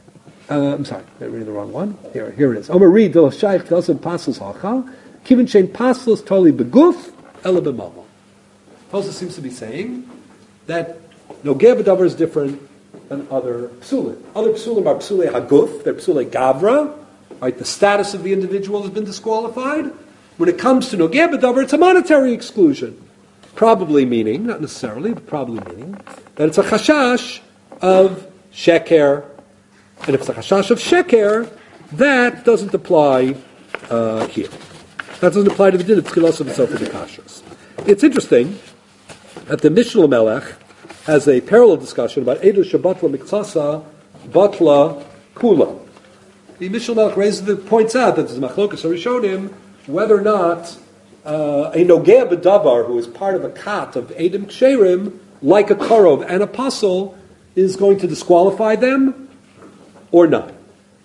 I'm sorry, I'm reading the wrong one. Here it is. Omer read, D'lo shaykh tchilas v'pasus hacha, kivin shein pasus toli beguf, ela b'mamo. Tosa seems to be saying that Nogea B'davar is different than other psulim. Other psulim are psulei haguf, they're psulei gavra, right? The status of the individual has been disqualified. When it comes to Nogea B'davar, it's a monetary exclusion. Probably meaning, not necessarily, but probably meaning, that it's a chashash of sheker. And if it's a chashash of sheker, that doesn't apply here. That doesn't apply to the din of tchilas of itself in the kashrus. It's interesting that the Mishnah Melech has a parallel discussion about Eidu Shabbatla Miktsasa Batla Kula. The Mishnah Melech points out that there's machlokas Rishonim whether or not a Nogea B'davar, who is part of a kat of Eidim Ksherim, like a Karov and a Pasul, is going to disqualify them or not.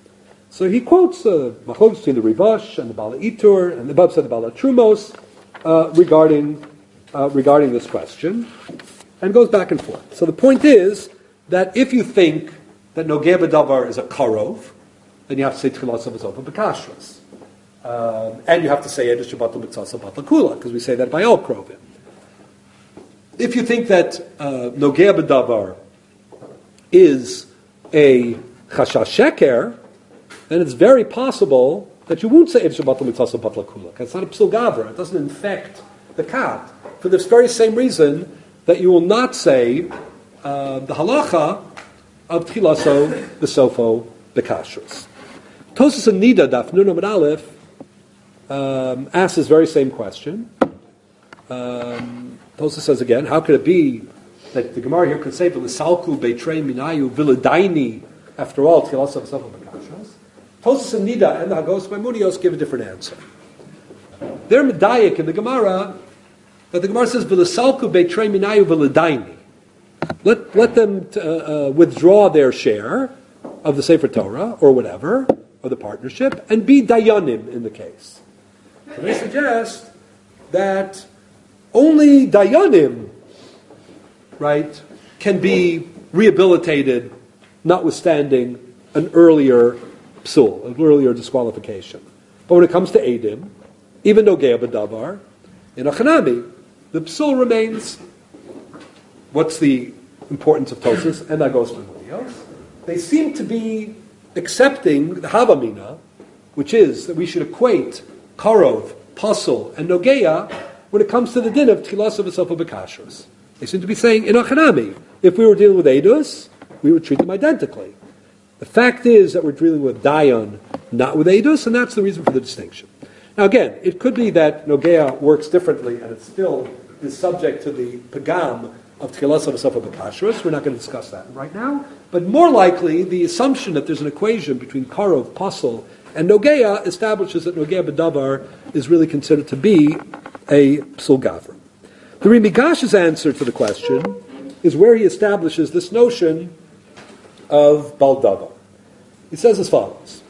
So he quotes machlokas between the Rivash and the Bala Itur and the Bab said the Bala Trumos regarding this question, and goes back and forth. So the point is that if you think that Nogea B'davar is a Karov, then you have to say Tchilas of Azofa B'kashrus. And you have to say Edish Shabbatul B'tzasa Batla Kula, because we say that by all Krovim. If you think that Nogea B'davar is a Chashash Sheker, then it's very possible that you won't say Edish Shabbatul B'tzasa Batla Kula, because it's not a Psul Gavra, it doesn't infect the kat, for this very same reason that you will not say the halacha of Tchilaso B'sofo B'kashrus. Tosas and Nida Daf Nun Amud Aleph asks this very same question. Tosas says again, how could it be that the Gemara here could say V'lisalku Beitrei Minayu V'lidaini, after all Tchilaso B'sofo B'kashrus? Tosas and Nida and the Hagos Maimonios give a different answer. They're medayik in the Gemara that the Gemara says V'lisalku Beitrei Minayu V'lidaini. Let them withdraw their share of the Sefer Torah or whatever, or the partnership, and be dayanim in the case. So they suggest that only dayanim, right, can be rehabilitated, notwithstanding an earlier psul, an earlier disqualification. But when it comes to Eidim, even Nogea B'davar, in Achanami, the psul remains. What's the importance of Tosas and Agos Memorios? They seem to be accepting the Havamina, which is that we should equate Karov, Pasul, and Nogea when it comes to the din of Tchilas of V'sofa B'kashrus. They seem to be saying, in Achanami, if we were dealing with Eidus, we would treat them identically. The fact is that we're dealing with Dayan, not with Eidus, and that's the reason for the distinction. Now again, it could be that Nogea works differently, and it still is subject to the Pagam of Tchilas of V'sofa B'kashrus. We're not going to discuss that right now. But more likely, the assumption that there's an equation between Karov, Pasul, and Nogea establishes that Nogea B'davar is really considered to be a Psul Gavra. The Rimigash's answer to the question is where he establishes this notion of Baldavar. He says as follows.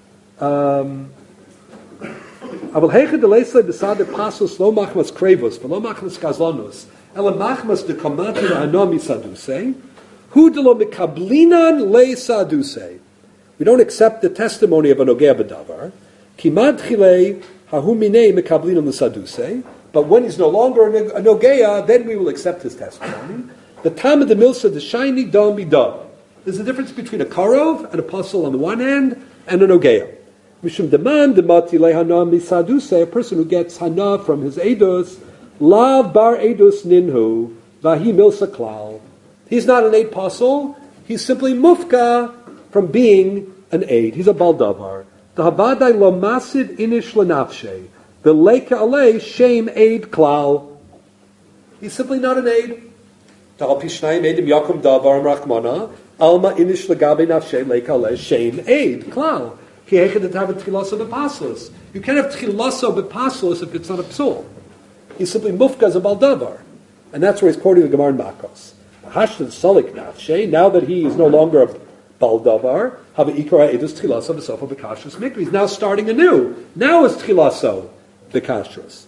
Aval heichad deleisle besade pasus lo machmas krevus, v'lo machmas kazlanus, ela machmas de kamati ha'anomi sadusei, hu de lo mekablinan le sadusei. We don't accept the testimony of a Nogea B'davar, kimad chilei hahu minei mekablinan le sadusei, but when he's no longer a Nogea, then we will accept his testimony. The tam of the milsa, the shiny dom be dom. There's a difference between a karov and a puzzle on the one hand and an ogeo. Mishum deman demati lehana misaduse, a person who gets hana from his edus, lav bar edus ninhu, vahi milsa klal. He's not an aid puzzle, he's simply mufka from being an aid. He's a baldavar. The havadai lo masid inish lenafshe, the leka alei shame aid klal. He's simply not an aid. Ta'al pishnayim edim yakum davar rachmana, alma inish legabe nafshe leka alei shame aid klal. You can't have tchilaso b'paslos if it's not a psul. He's simply mufka as a baldavar. And that's where he's quoting the Gemara in Makos. Now that he is no longer a baldavar, he's now starting anew. Now is tchilaso b'kashrus.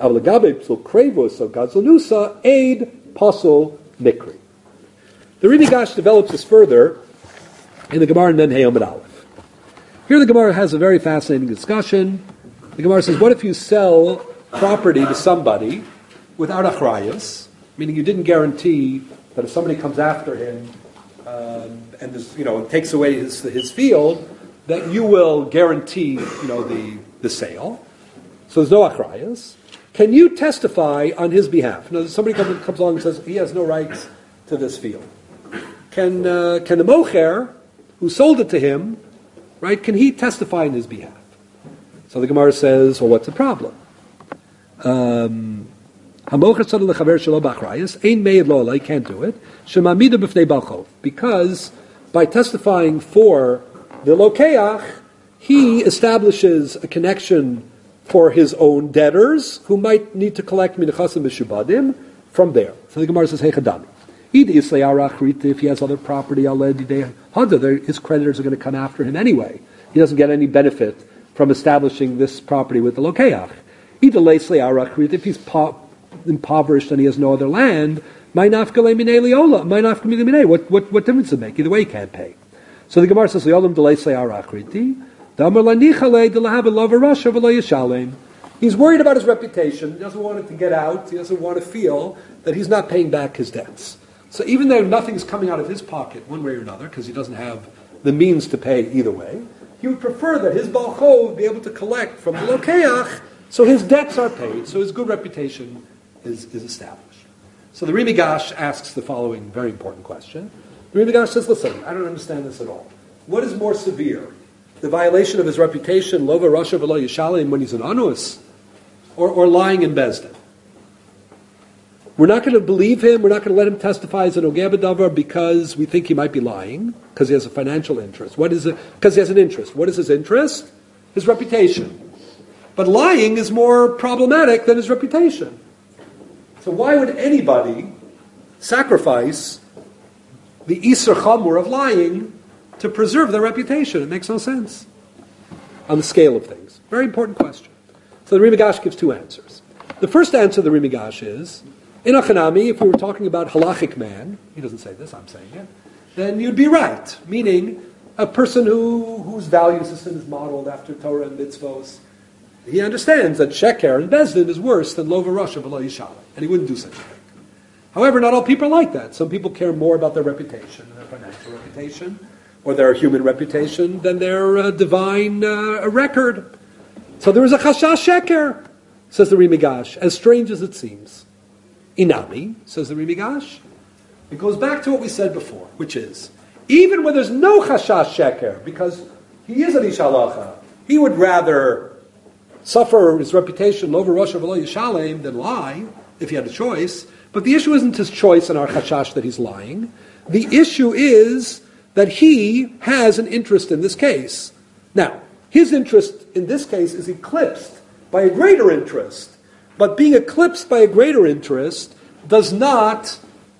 Aid pasul mikri. The Ri Migash develops this further in the Gemara in Nen Hey Amud Aleph. Here the Gemara has a very fascinating discussion. The Gemara says, what if you sell property to somebody without achrayus, meaning you didn't guarantee that if somebody comes after him and takes away his field, that you will guarantee the sale. So there's no achrayus. Can you testify on his behalf? Now, somebody comes along and says he has no rights to this field. Can the mocher who sold it to him, right, can he testify on his behalf? So the Gemara says, well, what's the problem? He can't do it. Because by testifying for the lokeach, he establishes a connection for his own debtors who might need to collect minachasim mishubadim from there. So the Gemara says, hey chadami. If he has other property, his creditors are going to come after him anyway. He doesn't get any benefit from establishing this property with the lokeach. If he's impoverished and he has no other land, what difference does it make? Either way, he can't pay. So the Gemara says, he's worried about his reputation. He doesn't want it to get out. He doesn't want to feel that he's not paying back his debts. So even though nothing's coming out of his pocket one way or another, because he doesn't have the means to pay either way, he would prefer that his Baal Chov be able to collect from the Lokeach, so his debts are paid, so his good reputation is established. So the Ri Migash asks the following very important question. The Ri Migash says, listen, I don't understand this at all. What is more severe? The violation of his reputation, Lova Rasha V'lo Yishalim, when he's an Anus, or lying in Bezdin? We're not going to believe him, we're not going to let him testify as an Ogeh B'davar because we think he might be lying, because he has a financial interest. What is it? Because he has an interest. What is his interest? His reputation. But lying is more problematic than his reputation. So why would anybody sacrifice the Isser Chamur of lying to preserve their reputation? It makes no sense on the scale of things. Very important question. So the Ri Migash gives two answers. The first answer of the Ri Migash is, in Achanami, if we were talking about halachic man, he doesn't say this, I'm saying it, then you'd be right. Meaning, a person whose value system is modeled after Torah and mitzvos, he understands that sheker and bezdin is worse than lova rasha v'lo yishalem, and he wouldn't do such a thing. However, not all people are like that. Some people care more about their reputation, their financial reputation, or their human reputation, than their divine record. So there is a chashash sheker, says the Ri Migash, as strange as it seems. Inami, says the Ri Migash, it goes back to what we said before, which is, even when there's no chashash sheker, because he is an ish halacha, he would rather suffer his reputation, lova rasha v'lo yishalem, than lie, if he had a choice. But the issue isn't his choice in our chashash that he's lying. The issue is that he has an interest in this case. Now, his interest in this case is eclipsed by a greater interest. But being eclipsed by a greater interest does not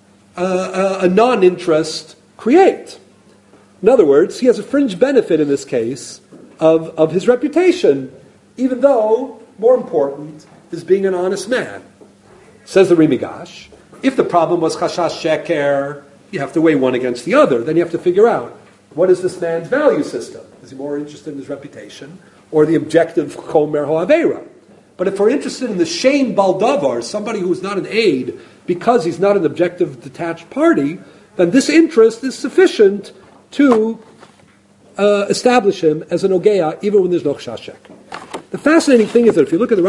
a non-interest create. In other words, he has a fringe benefit in this case of his reputation, even though, more important, is being an honest man. Says the Ri Migash, if the problem was chashash sheker, you have to weigh one against the other. Then you have to figure out, what is this man's value system? Is he more interested in his reputation or the objective chomer ha'avera? But if we're interested in the shame baldavar, somebody who is not an aid, because he's not an objective detached party, then this interest is sufficient to establish him as an Ogeya, even when there's no Chashashek. The fascinating thing is that if you look at the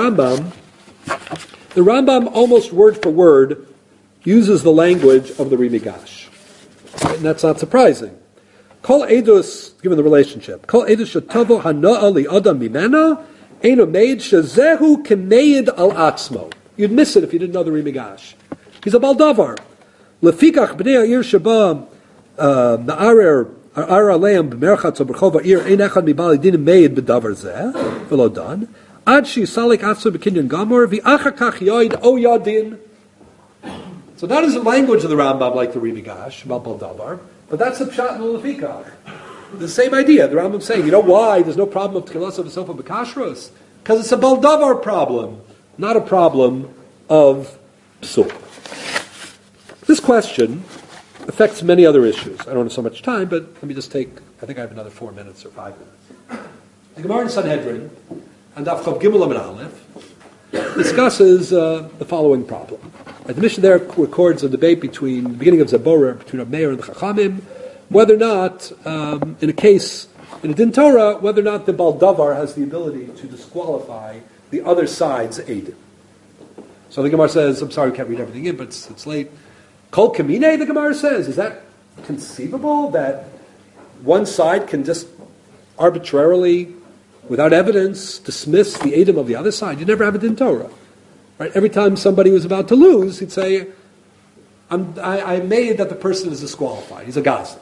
Rambam almost word for word uses the language of the Rimigash. And that's not surprising. Kol edus, given the relationship, Kol edus shetavo hana'a li adam mimena, eino meid shezehu kemeid al atzmo. You'd miss it if you didn't know the Rimigash. He's a baldavar. Lefikach b'nei ha'ir sheba na'arer ar aleim b'merchatz o b'rchov ha'ir ein echad mibali din meid b'davar zeh, v'lo dan, ad shi salik atzmo b'kinyan gamor, v'achar kach yoid o yadin. So not as the language of the Rambam like the Rimigash, about baldavar, but that's the pshat in the lefikach. The same idea. The Rambam's saying, you know why there's no problem of tchilas of sofa b'kashros? Because it's a baldavar problem, not a problem of psul. This question affects many other issues. I don't have so much time, but let me just take, I think I have another 4 minutes or 5 minutes. The Gemara in Sanhedrin, and Daf Chav Gimel Amud Aleph, discusses the following problem. The Mishnah there records a debate between the beginning of Zabora, between Rav Meir and the Chachamim, whether or not, in a case, in a Din Torah, whether or not the Baldavar has the ability to disqualify the other side's Eidim. So the Gemara says, I'm sorry, we can't read everything in, but it's late. Kol Kamine, the Gemara says, is that conceivable that one side can just arbitrarily, without evidence, dismiss the Eidim of the other side? You never have it in Torah. Right? Every time somebody was about to lose, he'd say, I made that the person is disqualified. He's a Gazlan.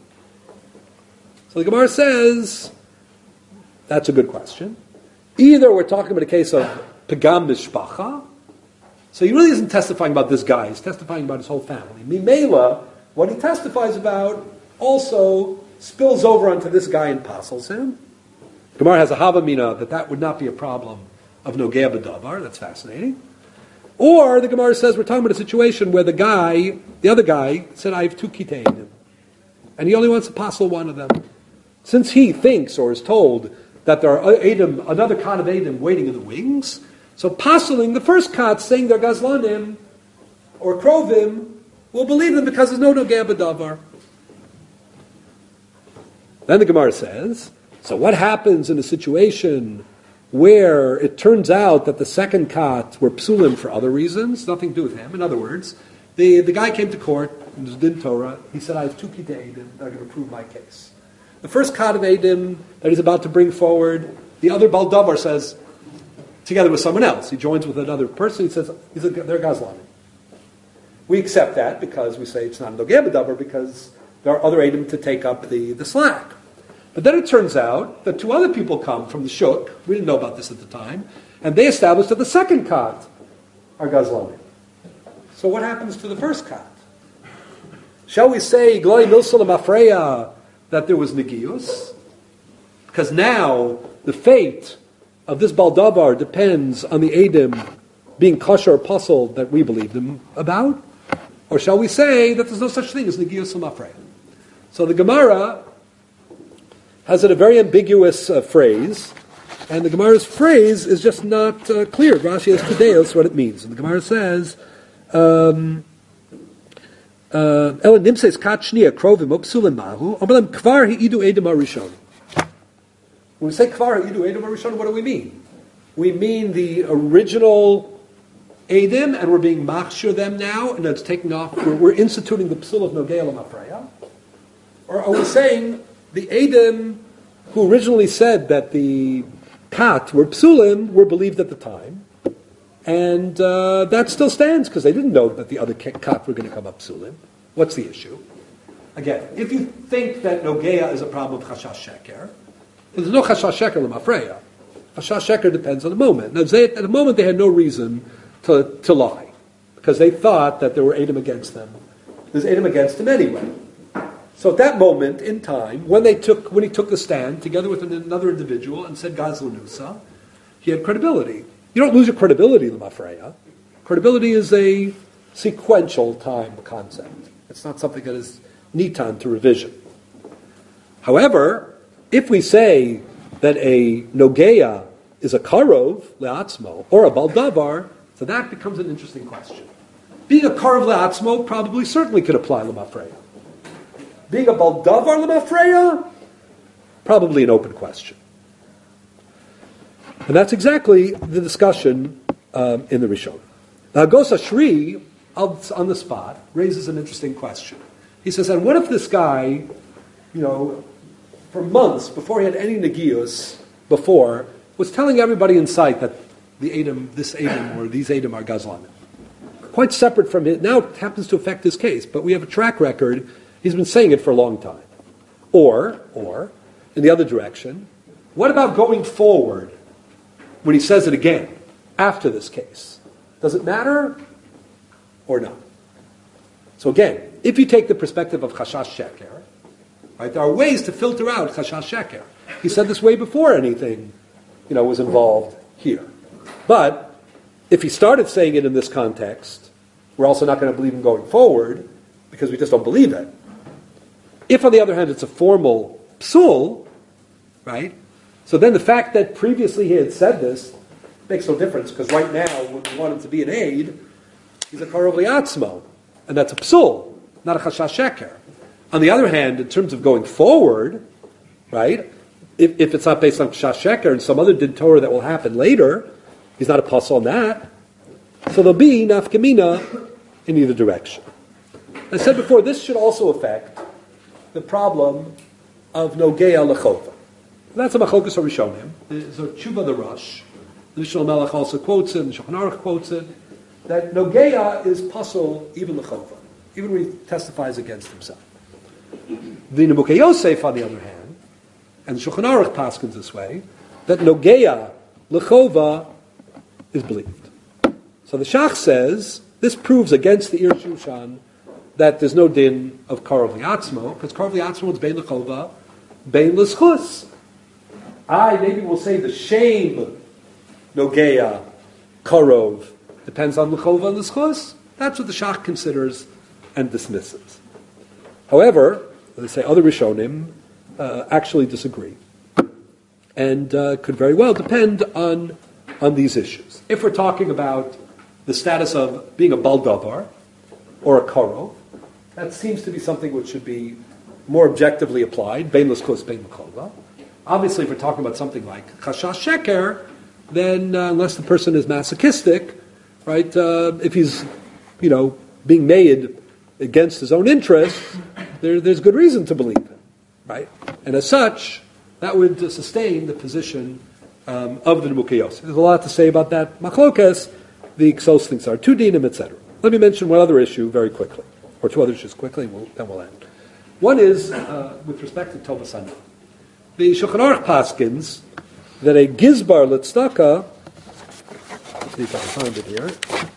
So the Gemara says, that's a good question. Either we're talking about a case of Pegam Mishpacha, so he really isn't testifying about this guy, he's testifying about his whole family. Mimela, what he testifies about also spills over onto this guy and passels him. Gemara has a Havamina that would not be a problem of Nogea B'davar. That's fascinating. Or the Gemara says we're talking about a situation where the other guy, said, I have 2 Kiteinim. And he only wants to passel one of them. Since he thinks or is told that there are Eidim, another Kat of Eidim waiting in the wings, so passeling the first Kat saying they're Gazlanim or Krovim, we'll believe them because there's no Nogea B'davar. Then the Gemara says, so what happens in a situation where it turns out that the second Kat were psulim for other reasons, nothing to do with him? In other words, the guy came to court, in his Din Torah, he said, I have 2 Kitei Eidim that are going to prove my case. The first Kat of Eidim that he's about to bring forward, the other Baldavar says, together with someone else, he joins with another person, he says, they're Gazlanim. We accept that because we say it's not a Nogea B'davar because there are other Eidim to take up the slack. But then it turns out that 2 other people come from the Shuk, we didn't know about this at the time, and they establish that the second Kat are Gazlanim. So what happens to the first Kat? Shall we say, Gloi Milsalam Afreya, that there was Negius? Because now the fate of this Baldavar depends on the Eidim being kosher or puzzle that we believe them about? Or shall we say that there's no such thing as Negius Afreya? So the Gemara has a very ambiguous phrase, and the Gemara's phrase is just not clear. Rashi has Kedeos what it means. And the Gemara says, Ela nimses kat shniya krovim upsulim mahu, omelem kvar hi'idu edom harishon. When we say kvar hi'idu edom harishon, what do we mean? We mean the original edim, and we're being machshir them now, and it's taking off, we're instituting the psul of Nogea L'Mafreya. Or are we saying the Eidim who originally said that the Kat were psulim were believed at the time, and that still stands because they didn't know that the other Kat were going to come up psulim. What's the issue? Again, if you think that Nogea is a problem of Chashash Sheker, there's no Chashash Sheker L'Mafreya. Chashash Sheker depends on the moment. Now, at the moment they had no reason to lie because they thought that there were Eidim against them. There's Eidim against them anyway. So at that moment in time, when he took the stand together with another individual and said Gazlanusa, he had credibility. You don't lose your credibility, L'Mafreya. Credibility is a sequential time concept. It's not something that is nitan to revision. However, if we say that a Nogea is a Karov, Le'atzmo, or a Baldavar, so that becomes an interesting question. Being a Karav Le'atzmo probably certainly could apply L'mafreya. Being a Baldavar L'mafreya, probably an open question. And that's exactly the discussion in the Rishon. Now, Agos Ashri, on the spot, raises an interesting question. He says, and what if this guy, for months, before he had any Negios before, was telling everybody in sight that this Edom or these Edom are Gazlanim? Quite separate from it. Now it happens to affect his case, but we have a track record. He's been saying it for a long time. Or, in the other direction, what about going forward when he says it again after this case? Does it matter or not? So again, if you take the perspective of Chashash Sheker, right, there are ways to filter out Chashash Sheker. He said this way before anything, was involved here. But if he started saying it in this context, we're also not going to believe him going forward because we just don't believe it. If, on the other hand, it's a formal psul, right? So then the fact that previously he had said this makes no difference because right now, when we want him to be an aid, he's a Karov Liatzmo, and that's a psul, not a Chashash Sheker. On the other hand, in terms of going forward, right, if it's not based on Chashash Sheker and some other Din Torah that will happen later, he's not a puzzle on that. So there'll be nafkamina in either direction. I said before, this should also affect the problem of Nogea Lechova. That's a Machokas HaRishonim. So Tshuva the Rosh, the Mishnah Melech also quotes it, the Shulchan Aruch quotes it, that Nogea is puzzle even Lechova, even when he testifies against himself. The Nebukei Yosef, on the other hand, and the Shulchan Aruch paskins this way, that Nogea Lechova is believed. So the Shach says, this proves against the Ir Shushan that there's no din of Karov Liatzmo, because Karov Liatzmo is Bein Lechova, Bein L'schus. Maybe we'll say the shame Nogea Karov depends on Lechova and L'schus. That's what the Shach considers and dismisses. However, they say other Rishonim actually disagree and could very well depend on these issues. If we're talking about the status of being a baldavar or a karov, that seems to be something which should be more objectively applied, bein l'schus, bein l'chova. Obviously, if we're talking about something like chashash sheker, then unless the person is masochistic, right, if he's, being made against his own interests, there's good reason to believe him, right? And as such, that would sustain the position of the Nebukei Yosef. There's a lot to say about that. Machlokas, the Ksos things are two dinim, etc. Let me mention one other issue very quickly, or two other issues quickly, and then we'll end. One is with respect to Tovas Hana. The Shulchan Aruch paskins that a gizbar l'tzedakah, let's see if I can find it here.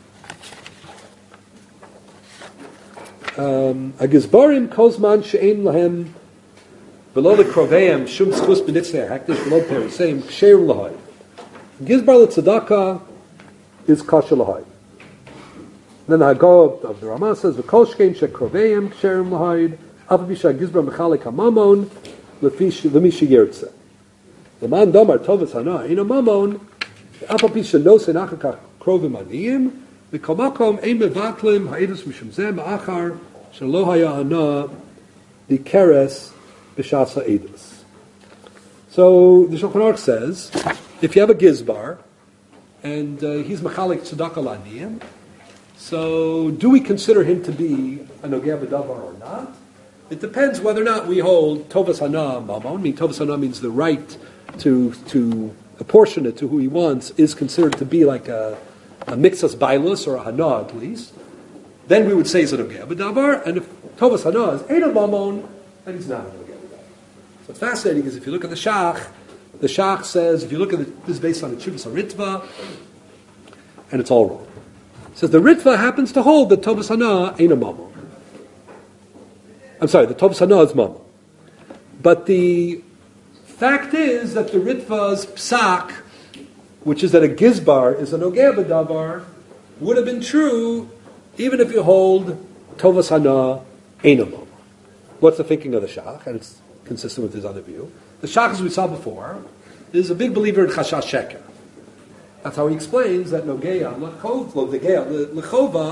A gizbarim kozman she'en lahem below the kroveim shum schus b'nitzei hakdish below periseim ksheir l'hai. Gizbar l'tzedakah is kasha l'hai. Then the Haggadah of the Ramah says v'kol shkein she'kroveim ksheir l'hai apavisha gizbar mechalik hamamon l'misha yirtzeh. The man damar tovas hana in a mamon apavisha no senachakach krovim aniyim v'kol makom ein mevatlim ha'edus mishum zeh ma'achar shelo haya hana dikeres b'shasa edus. So the Shulchan Aruch says, if you have a gizbar and he's machalik tzedakah l'aniyim, so do we consider him to be a nogea b'davar or not? It depends whether or not we hold tovas hana mamon. I mean, tovas hana means the right to apportion it to who he wants is considered to be like a mixas bailus or a hana at least. Then we would say he's a nogea b'davar, and if tovas hana is ein mamon, then he's not a nogea b'davar. So what's fascinating is if you look at the Shach says, if you look at this is based on the Chuvas HaRitva, and it's all wrong. It says the Ritva happens to hold that tovas hana ain't a mamon. I'm sorry, the tovas hana is mamon. But the fact is that the Ritva's psak, which is that a gizbar is a nogea b'davar, would have been true even if you hold tovas hana ain't a mamon. What's the thinking of the Shach? And it's consistent with his other view. The Shach, as we saw before, is a big believer in chashash sheker. That's how he explains that nogea lechova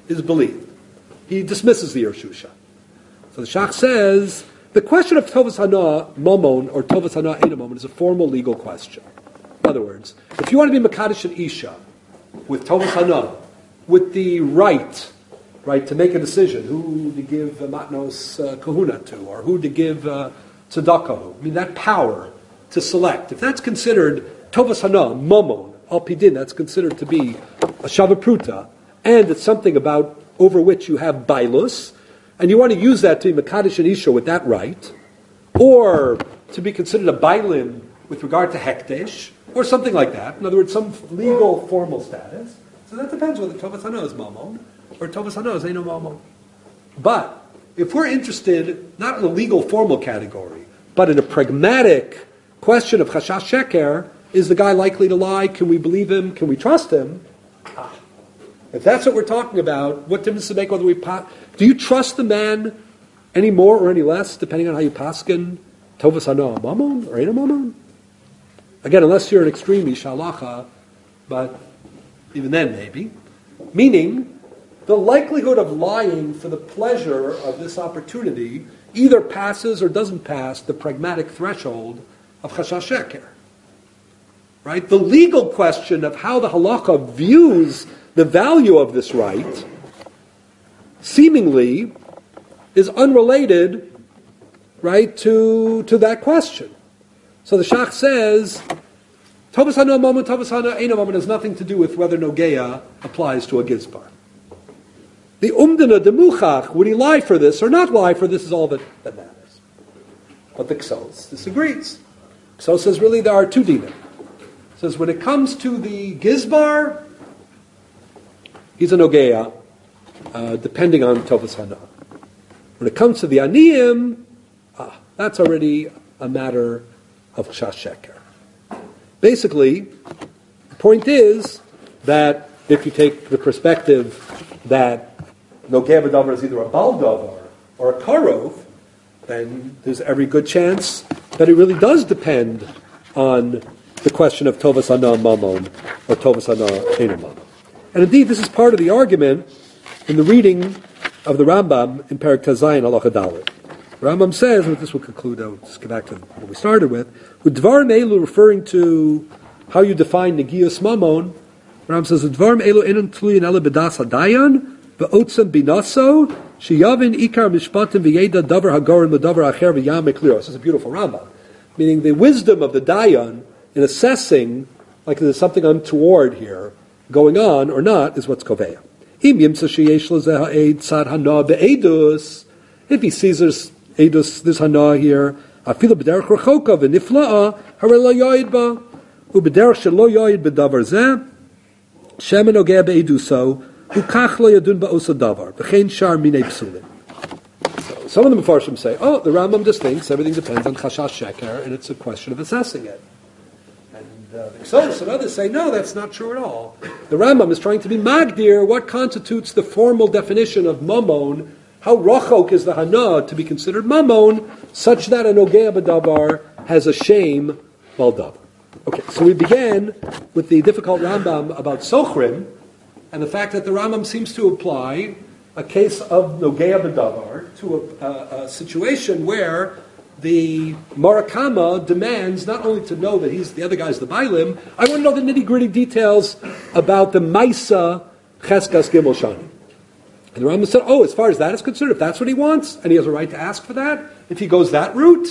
is believed. He dismisses the Yershusha. So the Shach says, the question of Tovas Hana Momon or Tovas Hana Eina Momon is a formal legal question. In other words, if you want to be Makadosh and Isha with Tovas Hana, with the right to make a decision, who to give Matnos Kahuna to, or who to give Tzedakah, I mean, that power to select, if that's considered Tovas Hana, Momon, Al Pidin, that's considered to be a Shavapruta, and it's something about over which you have Bailus, and you want to use that to be Makadosh and Isha with that right, or to be considered a Bailim with regard to Hekdesh, or something like that. In other words, some legal formal status. So that depends whether Tovas Hana is Mamon, or Tovas Hana is Eino Mamon. But if we're interested, not in the legal formal category, but in a pragmatic question of Chashash Sheker, is the guy likely to lie? Can we believe him? Can we trust him? If that's what we're talking about, what difference does it make whether we... Do you trust the man any more or any less, depending on how you paskin? Tovas Hana Mamon or Eino Mamon? Again, unless you're an extreme Ishalacha, but even then maybe. Meaning, the likelihood of lying for the pleasure of this opportunity either passes or doesn't pass the pragmatic threshold of Chashash Sheker. Right? The legal question of how the halacha views the value of this right seemingly is unrelated, right, to that question. So the Shach says, Tovas Hana Momon, Tovas Hana Eino Momon has nothing to do with whether Nogeya applies to a Gizbar. The Umdana Demuchach, would he lie for this or not lie for this, is all that matters. But the Ksos disagrees. Ksos says really there are two dinim. Says when it comes to the Gizbar, he's a Nogeya, depending on Tovas Hana. When it comes to the Aniyim, that's already a matter of Chashash Sheker. Basically, the point is that if you take the perspective that Nogeh B'davar is either a Bal Davar or a Karov, then there's every good chance that it really does depend on the question of Tovas Hana Mamon or Tovas Hana Eino Mamon. And indeed, this is part of the argument in the reading of the Rambam in Perek Tazayin Halacha Dalet. Rambam says, and this will conclude, I'll just get back to what we started with Dvarim Elu, referring to how you define Negius Mamon. Rambam says, Dvarim Elu Enon Tluyin Ele B'das Hadayan, V'otzem Binaso, Sheyavin Ikar Mishpatim V'yeda Davar Hagorin L'Davar Acher V'yam Ekliro. This is a beautiful Rambam. Meaning the wisdom of the Dayan in assessing, like there's something untoward here going on or not, is what's Koveya. Im Yimtza Sheyesh L'Zeh Ha'ed Tzad Hana Be'edus, if he sees there's Edus, this Hana here, Afilu B'derech Rechoka V'nifla'a Hare Lo Yoyid Ba, U'B'derech Shelo Yoyid B'davar Zeh, Shemen Ogea Be'eduso, U'Kach Lo Yadun Ba'osa Davar, V'chein Shar Minei Psulim. Some of the Mefarshim say, the Rambam just thinks everything depends on Chashash Sheker, and it's a question of assessing it. And the Ksos and others say, no, that's not true at all. The Rambam is trying to be Magdir, what constitutes the formal definition of Mamon. How rachok is the hana to be considered mamon, such that a nogea b'davar has a shame baldavar. Okay, so we began with the difficult Rambam about sochrim, and the fact that the Rambam seems to apply a case of nogea b'davar to a situation where the Marakama demands not only to know that the other guy's the Bailim, I want to know the nitty-gritty details about the Maisa Cheskas Gimel Shani. And the Rambam said, as far as that is concerned, if that's what he wants, and he has a right to ask for that, if he goes that route,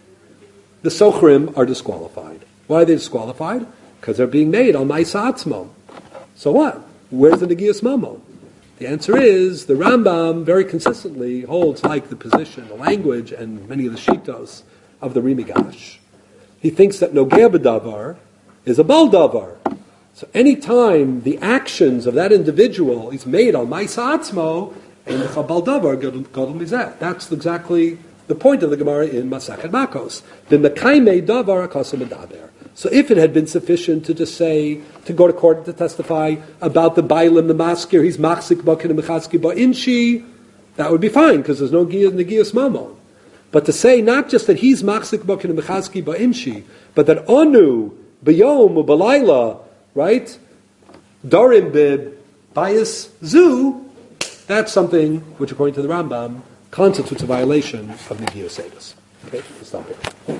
the Sochrim are disqualified. Why are they disqualified? Because they're being made on Maisa Atzmo. So what? Where's the Negias Mamon? The answer is, the Rambam very consistently holds like the position, the language, and many of the Shitos of the Rimigash. He thinks that Nogea B'davar is a Bal Davar. So any time the actions of that individual is made on Maisa Atzmo, and the Chabal Davar Gadol Mizeh. That's exactly the point of the Gemara in Masachet Makos. The Mekaimei Davar Akasa Medaber. So if it had been sufficient to just say, to go to court and to testify about the Bailim, the Maskir, he's Machzik Bakin and Mechaski Ba'inshi, that would be fine, because there's no Negias Mamon. But to say not just that he's Machzik Bakin and Mechaski Ba'inshi, but that Onu, B'yom, U'Balayla, right? Darim bib bias zu. That's something which, according to the Rambam, constitutes a violation of Nevi'us Eidos. Okay, we'll stop here.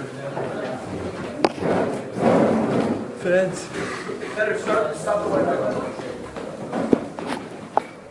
Better stop the